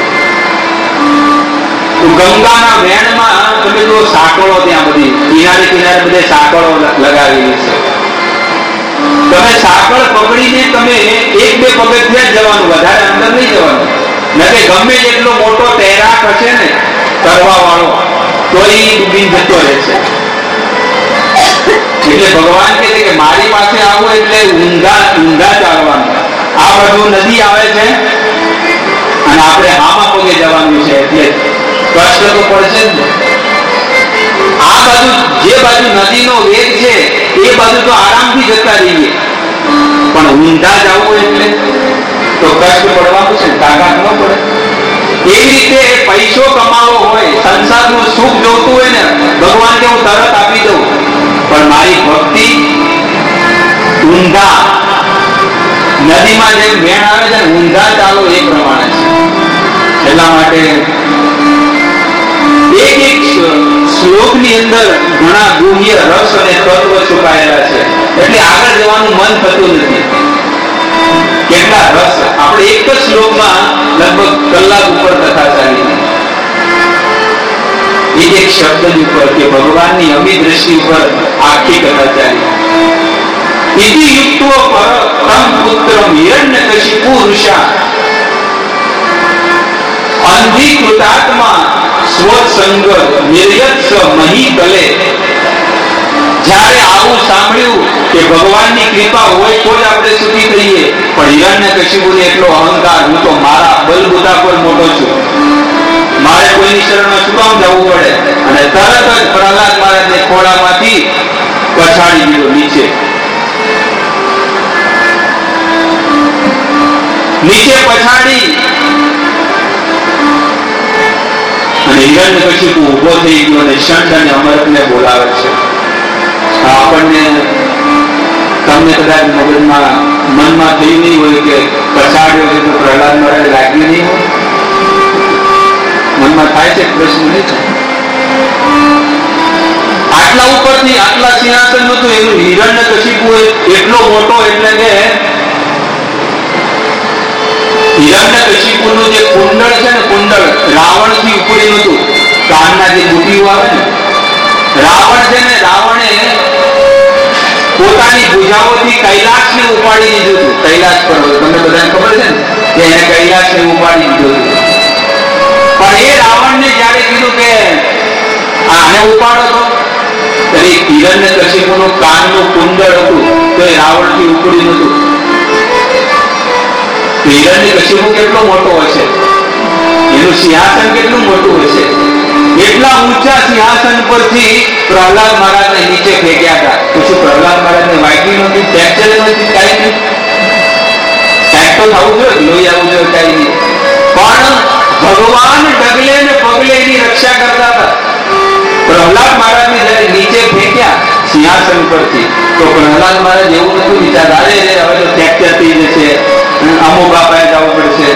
તો ગંગાના વેણમાં તમે જુઓ સાંકળો, ત્યાં બધી કિનારે બધે સાંકળો લગાવેલી છે. તમે સાંકળ પકડીને તમે 1-2 પગથિયાં જવાનું, વધારે અંદર નહીં જવાનું. ન કે ગમે એટલો મોટો તૈરાક હશે ને તરવા વાળો તો એ ડૂબીને જતો રહેશે. એટલે ભગવાન કહે છે કે મારી પાસે આવું એટલે ઊંધા ચાલવાનું. આ બધું નદી આવે છે અને આપણે હામાં પગે જવાનું છે, એટલે કષ્ટ તો પડશે જ. આ બાજુ જે બાજુ નદીનો વેગ છે એ બાજુ તો આરામથી જતા રહીએ, પણ ઊંધા જવું એટલે તો કષ્ટ પડવાનું છે, તાકાત ન પડે. એવી રીતે પૈસો કમાવો હોય, સંસારનું સુખ જોતું હોય ને, ભગવાન કે હું તરત આપી દઉં, પણ મારી ભક્તિ ઊંધા નદીમાં જેમ વેણ આવે છે ને, ઊંધા ચાલો એ પ્રમાણે છે. એટલા માટે એક એક શ્લોકની અંદર ઘણા ગુહ્ય રસ અને તત્વ છુપાયેલા છે, એટલે આગળ જવાનું મન થતું નથી. કેટલા રસ આપણે એક જ શ્લોકમાં લગભગ કલાક ઉપર કથા ચાલી, એક એક શબ્દ ઉપર કે ભગવાનની અમી દ્રષ્ટિ ઉપર આખી કથા ચાલી. ઇતિ યુક્તો પરમ પુત્રમ હિરણ્યકશિપુ ઋષા અંધીકૃતાત્મા સ્વસંગ નિર્યત્સ મહીતલે. જ્યારે આવું સાંભળ્યું કે ભગવાનની કૃપા હોય તો જ આપણે સુખી થઈએ, પણ હિરણ્યકશિપુને એટલો અહંકાર, હું તો મારા બલબુતા પર મોટો છું, મારે કોઈની શરણમાં શું કામ જવું પડે, અને તરત જ પ્રહલાદ મહારાજને ખોળામાંથી પછાડી દીધો નીચે. નીચે પછાડી અને હિરણ્યકશિપુ ઉભો થઈ ગયો અને શંખ અને અમરકને બોલાવે છે. આપણને તમને કદાચ મનમાં થયું નહીં હોય કે પછાડ્યો છે તો પ્રહલાદ મહારાજ લાગ્યું નહીં હોય, મનમાં થાય છે, પ્રશ્ન નહીં થાય. આટલા ઉપરથી આટલા સિંહાસન નતું, એનું હિરણ્યકશિપુ એટલો મોટો, એટલે કે હિરણ્યકશિપુનું જે કુંડળ છે ને, કુંડળ રાવણથી ઉપડી નતું, કાનના જે બુટીઓ આવે ને, રાવણ છે ને, રાવણે પોતાની ભુજાઓથી કૈલાસને ઉપાડી દીધું હતું. કૈલાસ પર્વત તમને બધાને ખબર છે ને, કે એને કૈલાસને ઉપાડી દીધું હતું. પણ એ રાવણને જયારે કીધું કે આને ઉપાડો તો હિરણ્યકશિપુનું કાનનું કુંડળ હતું, તો એ રાવણથી ઉપડી નતું. હિરણ્યકશિપુ કેટલો મોટો હશે, એનું સિંહાસન કેટલું મોટું હશે. એટલા ઊંચા સિંહાસન પરથી પ્રહલાદ મહારાજને નીચે ફેંક્યા હતા. તો શું પ્રહલાદ મહારાજને વાગ્યું નથી, ફ્રેક્ચર નથી, કઈ નહીં? કાંઈક તો થવું જોઈએ, લોહી આવવું જોઈએ, કઈ નહીં. પણ ભગવાન ડગલે ને પગલે એની રક્ષા કરતા હતા. પ્રહલાદ મહારાજને જયારે નીચે ફેંક્યા સિંહાસન પરથી, તો પ્રહલાદ મહારાજ એવું નથી વિચારતા, અરે હવે તો ફ્રેક્ચર થઈ જશે, અમુક બાપાએ જવું પડશે.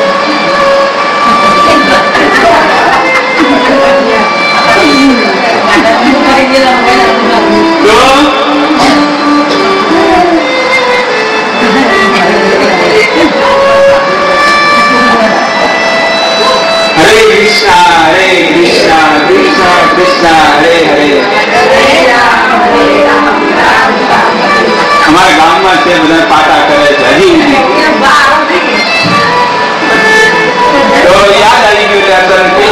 હરે કૃષ્ણ હરે કૃષ્ણ કૃષ્ણ કૃષ્ણ હરે હરે. અમારા ગામમાં છે, બધા પાટા કરે છે હજી. તો યાદ આવી ગયું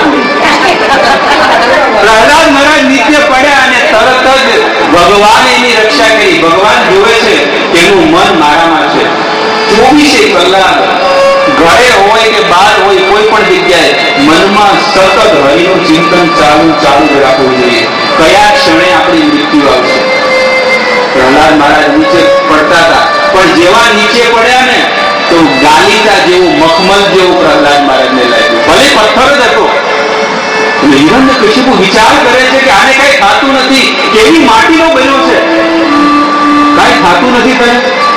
પ્રહલાદ મહારાજ નીચે પડ્યા અને તરત જ ભગવાન એની રક્ષા કરી. ભગવાન જોવે છે કે એનું મન મારામાં છે. 24 કલાક ઘરે હોય કે બહાર હોય, કોઈ પણ જગ્યાએ મનમાં સતત હરિનું ચિંતન ચાલુ જ રાખવું જોઈએ. કયા ક્ષણે આપણી મૃત્યુ આવશે. પ્રહલાદ મહારાજ નીચે પડતા હતા, પણ જેવા નીચે પડ્યા ને તો ગાલીચા જેવું, મખમલ જેવું પ્રહલાદ મહારાજને લાગ્યું. ભલે પથ્થર જ હતો. હિરણ્યકશિપુ વિચાર કરે છે કે આને કઈ થતું નથી, કેવી માટીનો બન્યો છે, કઈ થતું નથી. કરે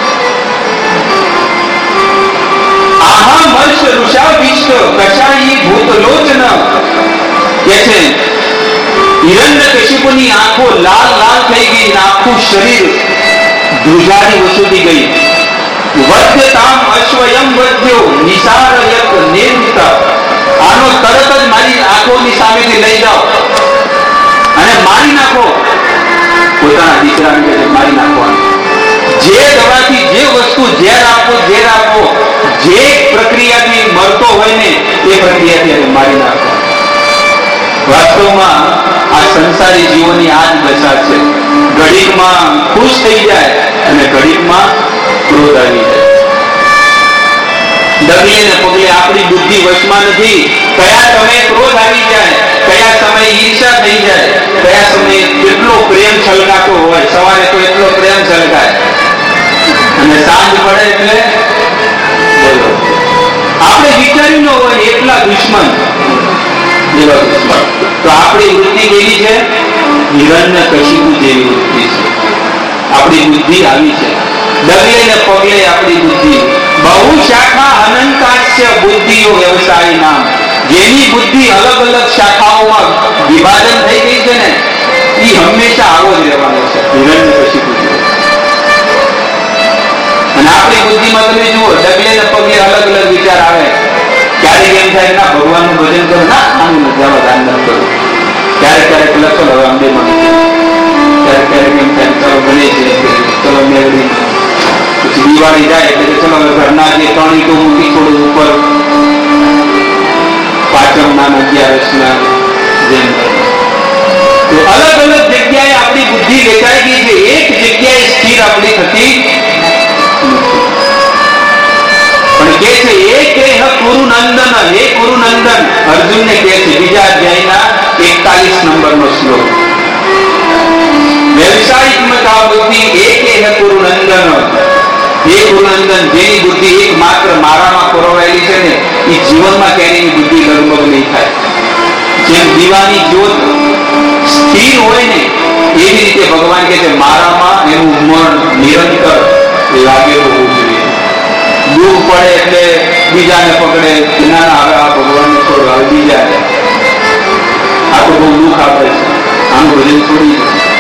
આહા મર્ષ ઋષાભિષ્ટ કશાયી ભૂતલોચન કે છે. હિરણ્યકશિપુની આંખો લાલ લાલ થઈ ગઈ, આખું શરીર ધ્રુજારી વસૂતી ગઈ. વદ્યતામ અશ્વયમ વદ્યો નિસારયત નિર્મિત. આનો તરત જ મારી આંખોની સામેથી લઈ જાઓ અને મારી નાખો. પોતાના દીકરાને મારી નાખવાનું. જે દવાથી, જે વસ્તુ ઝેર આપો, જે પ્રક્રિયાથી મરતો હોય ને એ પ્રક્રિયાથી મારી નાખો. વાસ્તવમાં આ સંસારી જીવોની આ જ દશા છે. ઘડીકમાં ખુશ થઈ જાય અને ઘડીકમાં ક્રોધ આવી જાય. ડગલે ને પગલે આપણી બુદ્ધિ વશમાં નથી. કયા સમયે ક્રોધ આવી જાય, કયા સમયે ઈર્ષા થઈ જાય, કયા સમયે કેટલો પ્રેમ છલકાતો હોય. સવારે તો એટલો પ્રેમ છલકાય અને સાંજ પડે એટલે બોલો હિરણ્યકશિપુ જેવી બુદ્ધિ છે. આપણી બુદ્ધિ આવી છે, ડગલે ને પગલે આપણી બુદ્ધિ. બહુ શાખા અનંતાસ્ય બુદ્ધિઓ વ્યવસાય નામ. જેની બુદ્ધિ અલગ અલગ શાખાઓમાં વિભાજન થઈ ગઈ છે ને, એ હંમેશા આવો જ રહેવાનો છે, હિરણ્યકશિપુ. અને આપણી બુદ્ધિમાં તમે જુઓ, ડગલે ને પગલે અલગ અલગ વિચાર આવે. ક્યારેક એમ થાય ના ભગવાનનું ભજન કરો, ના આનું જવા દાન ન કરો. ક્યારેક લખો હવે અંબે માં, ક્યારેક એમ થાય ચલો બને છે, ચલો મેળવી. પછી દિવાળી જાય એટલે ચલો ઘરના જે 3 ઈંટો મૂકી થોડું ઉપર પાંચમના 11ના જેમ. તો અલગ અલગ જગ્યાએ આપણી બુદ્ધિ વેચાઈ ગઈ છે, એક જગ્યાએ સ્થિર આપણી થતી. પણ કે છે એક કુરુનંદન, હે કુરુનંદન, અર્જુનને કહે છે બીજા અધ્યાયના 41 નંબરનો શ્લોક. વ્યવસાયિક મતા બુદ્ધિ એક કુરુનંદન, હે કુરુનંદન, જેની બુદ્ધિ એક માત્ર મારામાં પરોવાયેલી છે ને, એ જીવનમાં ક્યારેય બુદ્ધિ લગભગ નહીં થાય. જેમ દીવાની જ્યોત સ્થિર હોય ને, એવી રીતે ભગવાન કહે છે મારામાં એનું મન નિરંતર લાગેલું હોવું જોઈએ. દુઃખ પડે એટલે બીજાને પકડે, ના હવે આ ભગવાનને છોડો, હવે બીજાને આ તો બહુ દુઃખ આપે છે, આનું ભજન છોડી.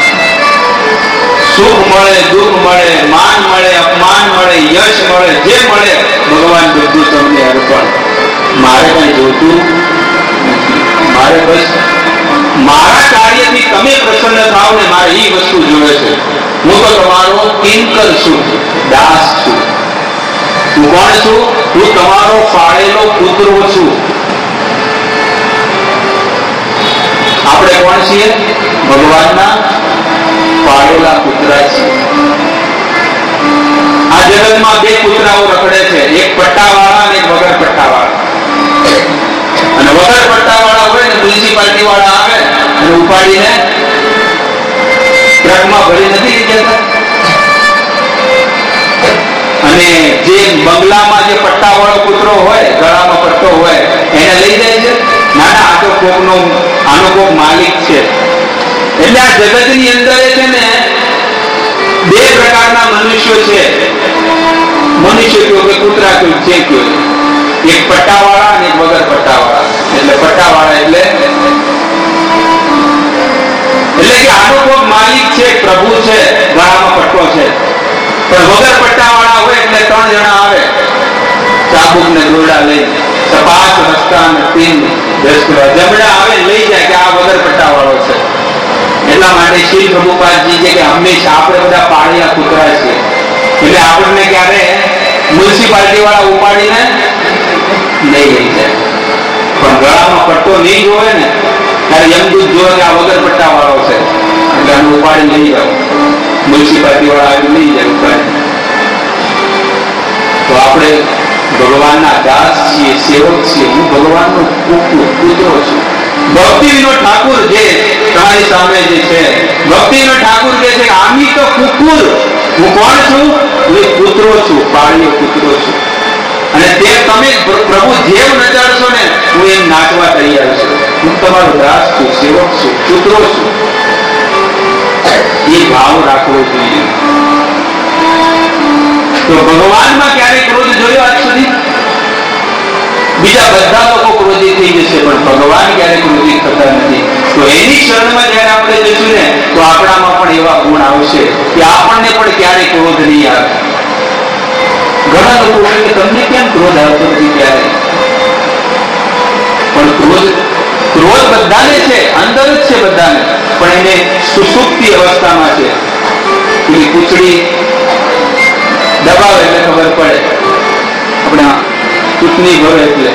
સુખ મળે, દુઃખ મળે, માન મળે, અપમાન મળે, યશ મળે, જે મળે ભગવાન બધું તમને અર્પણ. મારે કઈ જોતું નથી, મારે બસ મારા કાર્યથી તમે પ્રસન્ન થાવ ને, મારે એ વસ્તુ જોવે છે. હું તો તમારો કિંકર છું, દાસ છું. હું કોણ છું? હું તમારો ફાળેલો પુત્ર છું. આપણે કોણ છીએ? ભગવાનના પાડેલા પુત્ર છીએ. આ જગતમાં 2 પુત્રાઓ રખડે છે, એક પટ્ટાવાળા અને એક વગર પટ્ટાવાળા. અને વગર પટ્ટાવાળા હોય ને, મ્યુનિસિપાલિટી વાળા આવે અને ઉપાડીને ટ્રકમાં ભરી નથી જતા. અને જે બંગલામાં જે પટ્ટાવાળો પુત્રો હોય, ગળામાં પટ્ટો હોય, એને લઈ જાય છે. નાના આ તો આનો કોક માલિક છે. એટલે આ જગતની અંદર છે ને 2 પ્રકારના મનુષ્યો છે. મનુષ્ય કયો કે કૂતરા કયો, જે કયો, એક પટ્ટાવાળા અને એક વગર પટ્ટાવાળા. એટલે પટ્ટાવાળા એટલે કે આનો કોક માલિક છે, પ્રભુ છે, ગળામાં પટ્ટો છે. પણ વગર પટ્ટાવાળા હોય એટલે 3 જણા આવે, ચાબુક ને દોરડા લઈ, સપાસ રસ્તા ને તીન જમડા આવે, લઈ જાય કે આ વગર પટ્ટાવાળો છે. એટલા માટે શ્રી પ્રભુપાદજી છે કે હંમેશા આપણે બધા પાળિયા કૂતરા છીએ. એટલે આપણને ક્યારે મ્યુનિસિપાલિટી વાળા ઉપાડીને નહીં લઈ જાય. પણ ગળામાં પટ્ટો નહીં જોવે ને, ત્યારે યમદૂત જોવે કે આ વગર પટ્ટાવાળો છે, એટલે આને ઉપાડી લઈ જાવ. મ્યુનિસિપાલિટી વાળા આવી લઈ જાય ઉપાડી. તો આપણે ભગવાનના દાસ છીએ, સેવક છીએ. હું ભગવાનનો પુત્ર છું. ભક્તિ વિનોદ ઠાકુર જે તમારી સામે જે છે, ભક્તિ વિનોદ ઠાકુર કહે છે આમી તો કુકુર, હું કોણ છું? હું પુત્રો છું, પાળીયો પુત્રો છું. અને તે તમે પ્રભુ જેમ નચાડશો ને, હું એમ નાચવા તૈયાર છું. હું તમારો દાસ છું, સેવક છું, પુત્રો છું. એ ભાવ રાખવો જોઈએ. તો ભગવાનમાં ક્યારે ક્રોધ જોયો આજ સુધી? બીજા બધા લોકો ક્રોધિત થઈ જશે, પણ ભગવાન ક્યારે ક્રોધિત થતા નથી. તો એની શરણમાં જયારે આપણે જઈશું ને, તો આપણામાં પણ એવા ગુણ આવશે કે આપણને પણ ક્યારે ક્રોધ નહીં આવે. ઘણા લોકો કહે કે તમને કેમ ક્રોધ આવતો નથી ક્યારે? પણ ક્રોધ બધાને છે, અંદર જ છે બધાને, પણ એને સુસુપ્તિ અવસ્થામાં છે. એની પૂંછડી દબાવે એટલે ખબર પડે. આપણે ચૂંટણી ભરે એટલે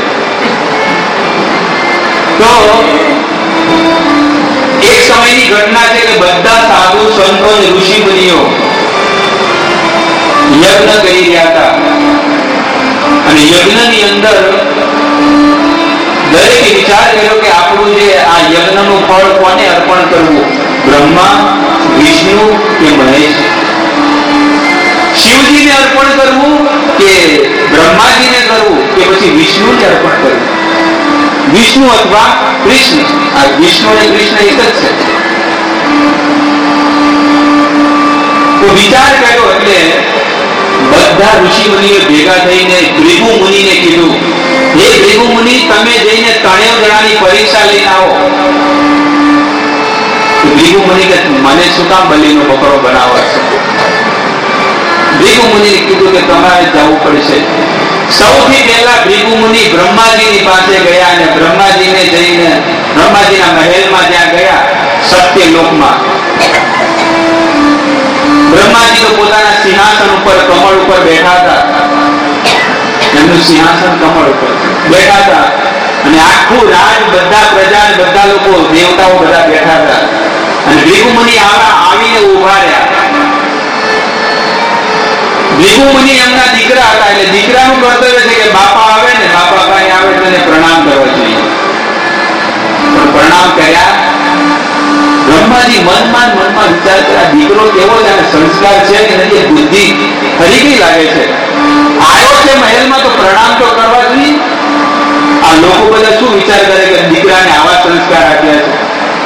તો એક સમયની ઘટના છે કે બધા સાધુ સંતો ઋષિ મુનિઓ યજ્ઞ કરી રહ્યા હતા. અને યજ્ઞની અંદર દરેકે વિચાર કર્યો કે આપણું જે આ યજ્ઞનું ફળ કોને અર્પણ કરવું? બ્રહ્મા, વિષ્ણુ કે મહેશ? શિવજીને અર્પણ કરવું કે બ્રહ્માજીને કરવું કે પછી વિષ્ણુને અર્પણ કરવું? વિષ્ણુ અથવા કૃષ્ણ. આ વિષ્ણુ અને કૃષ્ણ એક જ છે. તો વિચાર કર્યો એટલે બધા ઋષિ મુનિઓ ભેગા થઈને ભૃગુ મુનિને કીધું, હે ભૃગુ મુનિ, તમે જઈને 3 જણાની પરીક્ષા લઈને આવો. ભૃગુ મુનિ કે મને શું કામ બલીનો બકરો બનાવો છે? ભૃગુ મુનિએ કીધું કે તમારે જવું પડશે. સૌથી પહેલા ભૃગુ મુનિ બ્રહ્માજીની પાસે ગયા અને બ્રહ્માજીને જઈને બ્રહ્માજીના મહેલમાં ત્યાં ગયા, સત્યલોકમાં. બ્રહ્માજી તો પોતાના સિંહાસન ઉપર કમળ ઉપર બેઠા હતા. એમનું સિંહાસન કમળ ઉપર બેઠા હતા અને આખું રાજ, બધા પ્રજા, બધા લોકો, દેવતાઓ બધા બેઠા હતા. અને ભૃગુ મુનિ આવીને ઉભા રહ્યા. ભૃગુ મુનિ એમના દીકરા હતા, એટલે દીકરાનું કર્તવ્ય છે કે બાપા આવે ને, બાપા ભાઈ આવે તેને પ્રણામ કરવા જોઈએ. પણ પ્રણામ કર્યા. બ્રહ્માજી મનમાં વિચાર કર્યા, દીકરો કેવો છે, સંસ્કાર છે કે નથી, બુદ્ધિ ફરી ગઈ લાગે છે. આવ્યો છે મહેલમાં તો પ્રણામ તો કરવા જોઈએ. આ લોકો બધા શું વિચાર કરે કે દીકરાને આવા સંસ્કાર આપ્યા છે.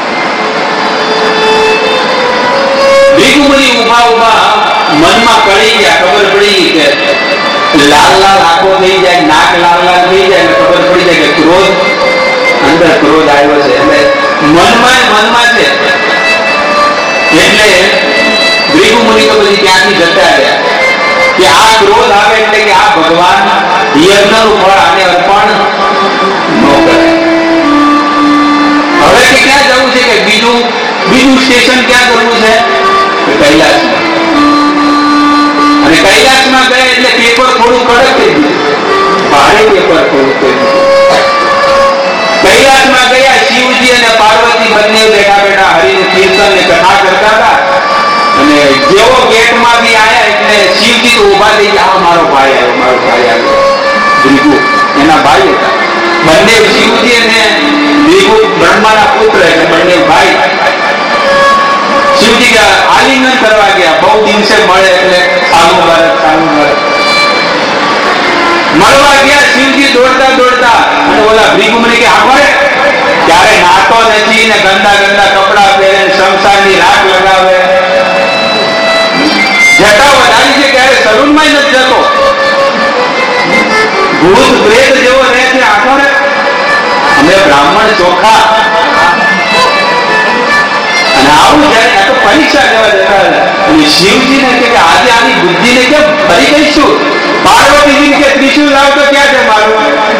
ભૃગુ મુનિ ઉભા મનમાં કરી ગયા, ખબર પડી કે લાલ આંખો થઈ જાય, નાક લાલ થઈ જાય, ખબર પડી જાય કે ક્રોધ, અંદર ક્રોધ આવ્યો છે. એટલે મનમાં છે. એટલે ભૃગુ મુનિ તો પછી ત્યાંથી જતા રહ્યા કે આ ક્રોધ આવે એટલે કે આ ભગવાન યજ્ઞનું ફળ આને અર્પણ ન કરે. હવે કે ક્યાં જવું છે કે બીજું સ્ટેશન ક્યાં કરવું છે? કૈલાસમાં. અને કૈલાસમાં ગયા એટલે પેપર થોડું કડક થઈ ગયું, ભારે પેપર થોડું થઈ ગયું. કૈલાસમાં ગયા, શિવજી અને પાર્વતી બંને બેઠા હરિનું કીર્તન ને કથા કરતા હતા. અને જેવો ગેટમાંથી આવ્યા એટલે શિવજી તો ઉભા થઈ ગયા, મારો ભાઈ આવ્યો. ભૃગુ એના ભાઈ હતા. બંને શિવજી અને ભૃગુ બ્રહ્માના પુત્ર એટલે બંને ભાઈ. શિવજી આલિંગન કરવા ગયા, બહુ દિવસે મળે એટલે સાલું ભારત મળવા ગયા. શિવજી દોડતા અને ઓલા ભૃગુ મુનિ કે આખરે ત્યારે નાતો નથી ને ગંદા કપડા પહેરે, શમશાનની રાખ લગાવે, જટા વધારી છે ત્યારે સલૂનમાં નથી જતો, ભૂત પ્રેત જેવો રહે છે. આખરે અમે બ્રાહ્મણ ચોખા. અને આવું જાય તો પરીક્ષા લેવા જતા અને શિવજીને કે આજે આની બુદ્ધિને કેમ ફરી કહીશું? પાર્વતીજી કે ત્રિશુલ લાવ તો ક્યાં છે મારું?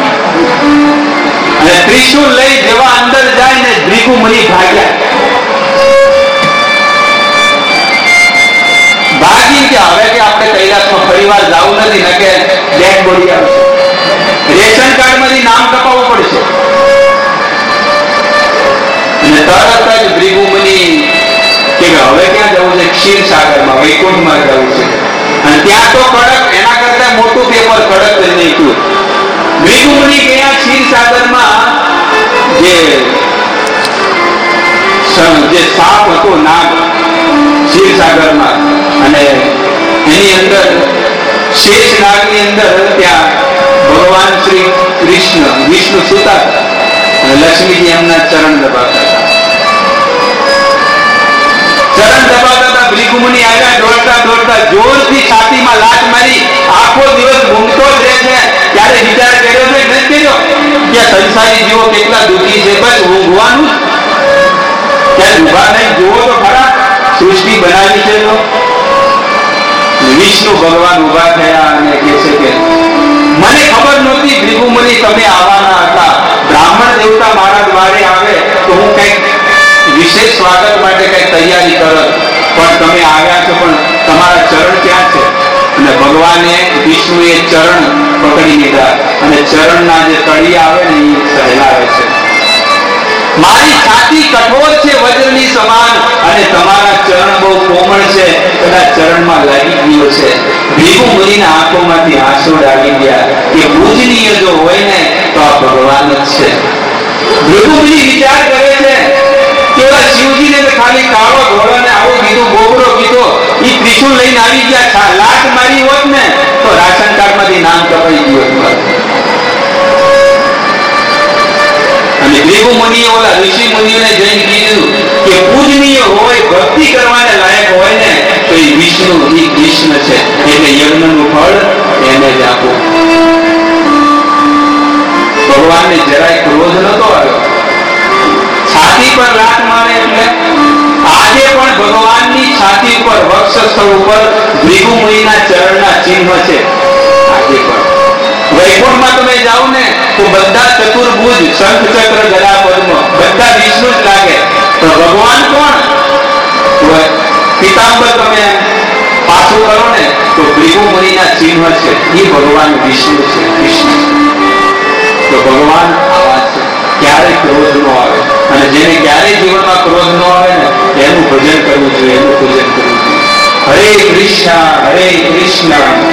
અને ત્રિશુલ લઈ જેવા અંદર જાય ને ભૃગુ મુનિ ભાગ્યા. ભાગી કે હવે કે આપણે કૈલાસમાં ફરીવાર જવું નથી, ને કે ડેડ બોડી આવશે, રેશન કાર્ડ માંથી નામ કપાવવું પડશે. અને તરત જ ભૃગુ મુનિ કે હવે ક્યાં જવું છે? ક્ષીરસાગરમાં, વૈકુંઠમાં જવું છે. અને ત્યાં તો કડક, એના કરતા મોટું પેપર કડક કરી નાખ્યું. ભૃગુ મુનિ ગયા ક્ષીરસાગરમાં, જે સાપ હતો નાગ ક્ષીરસાગરમાં, અને એની અંદર શેષ નાગની અંદર ત્યાં ભગવાન શ્રી કૃષ્ણ વિષ્ણુ સુતા અને લક્ષ્મીજી એમના ચરણ દબાવતા હતા. ભૃગુ મુનિ આવ્યા દોડતા જોરથી છાતીમાં લાત મારી, આખો દિવસ ઘૂમતો જ રહે છે. ત્યારે વિચાર કર્યો છે નથી કર્યો કે સંસારી જીવો કેટલા દુઃખી છે, બસ ઊંઘવાનું. ત્યારે ઉભા નહીં જુઓ તો ખરા, સૃષ્ટિ બનાવી છે. તો વિષ્ણુ ભગવાન ઉભા થયા અને કહે છે કે મને ખબર નહોતી ભૃગુ મુનિ તમે આવવાના હતા. બ્રાહ્મણ દેવતા મારા દ્વારે આવે તો હું કઈક વિશેષ સ્વાગત માટે કઈ તૈયારી કરત, પણ તમે આવ્યા છો, પણ તમારા ચરણ ક્યાં છે? અને ભગવાને વિષ્ણુએ ચરણ પકડી લીધા અને ચરણના જે તળિયા આવે ને એ સહેલાવે છે. મારી છાતી કઠોર છે વજ્રની સમાન અને તમારા ચરણ બહુ કોમળ છે, કદાચ ચરણમાં લાગી ગયો છે. ભૃગુ મુનિના આંખોમાંથી આંસુ આવી ગયા કે પૂજનીય જો હોય ને તો આ ભગવાન જ છે. ભૃગુ મુનિ વિચાર કરે છે કે શિવજીને ખાલી કાળો ઘોડો ને આવું કીધું, ગોબરો કીધો, એ ત્રિશુલ લઈને આવી ગયા, લાત મારી હોત ને તો રાશન કાર્ડ માંથી નામ કપાઈ ગયું. અને ભૃગુ મુનિએ ઓલા ઋષિ મુનિઓને જઈને કીધું કે પૂજનીય હોય, ભક્તિ કરવાને લાયક હોય ને તો એ વિષ્ણુ એટલે યજ્ઞનું ફળ એને જ આપો. ભગવાનને જરાય ક્રોધ નતો આવ્યો. છાતી પર લાત મારે એટલે આજે પણ ભગવાનની છાતી પર વક્ષસ્થળ ઉપર ભૃગુ મુનિના ચરણના ચિહ્ન છે. આજે પણ વૈકુંઠમાં તમે જાઓ ને તો બધા ચતુર્ભુજ શંખ ચક્ર ગદા પદ્મ બધા વિષ્ણુ જ લાગે, તો ભગવાન કોણ? પિતાંબર તમે પાછું કરો ને તો ભૃગુ મુનિના ચિહ્ન છે, એ ભગવાન વિષ્ણુ છે. વિષ્ણુ તો ભગવાન આવા છે, ક્યારેય ક્રોધ નો આવે. અને જેને ક્યારેય જીવનમાં ક્રોધ નો આવે ને એનું ભજન કરવું જોઈએ, એનું પૂજન કરવું જોઈએ. હરે કૃષ્ણ હરે કૃષ્ણ.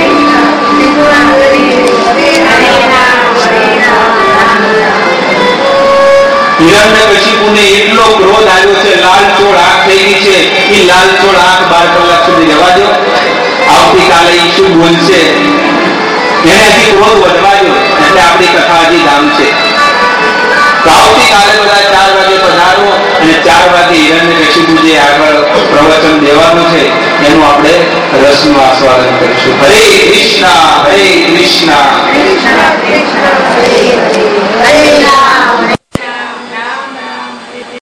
હિરણ્યકશિપુને એટલો ક્રોધ આવ્યો છે, લાલચોળ આંખ થઈ ગઈ છે. એ લાલચોળ આંખ 12 કલાક સુધી રહેવા દો. આવતીકાલે એ શું બોલશે એને હજી ક્રોધ વધવા દો. એટલે આપણી કથા હજી ગામ છે. તો આવતીકાલે બધા 4 વાગે પધારો અને 4 વાગે હિરણ્યકશિપુ જે આગળ પ્રવચન દેવાનું છે એનું આપણે રસનું આસ્વાદન કરીશું. હરે કૃષ્ણ હરે કૃષ્ણ.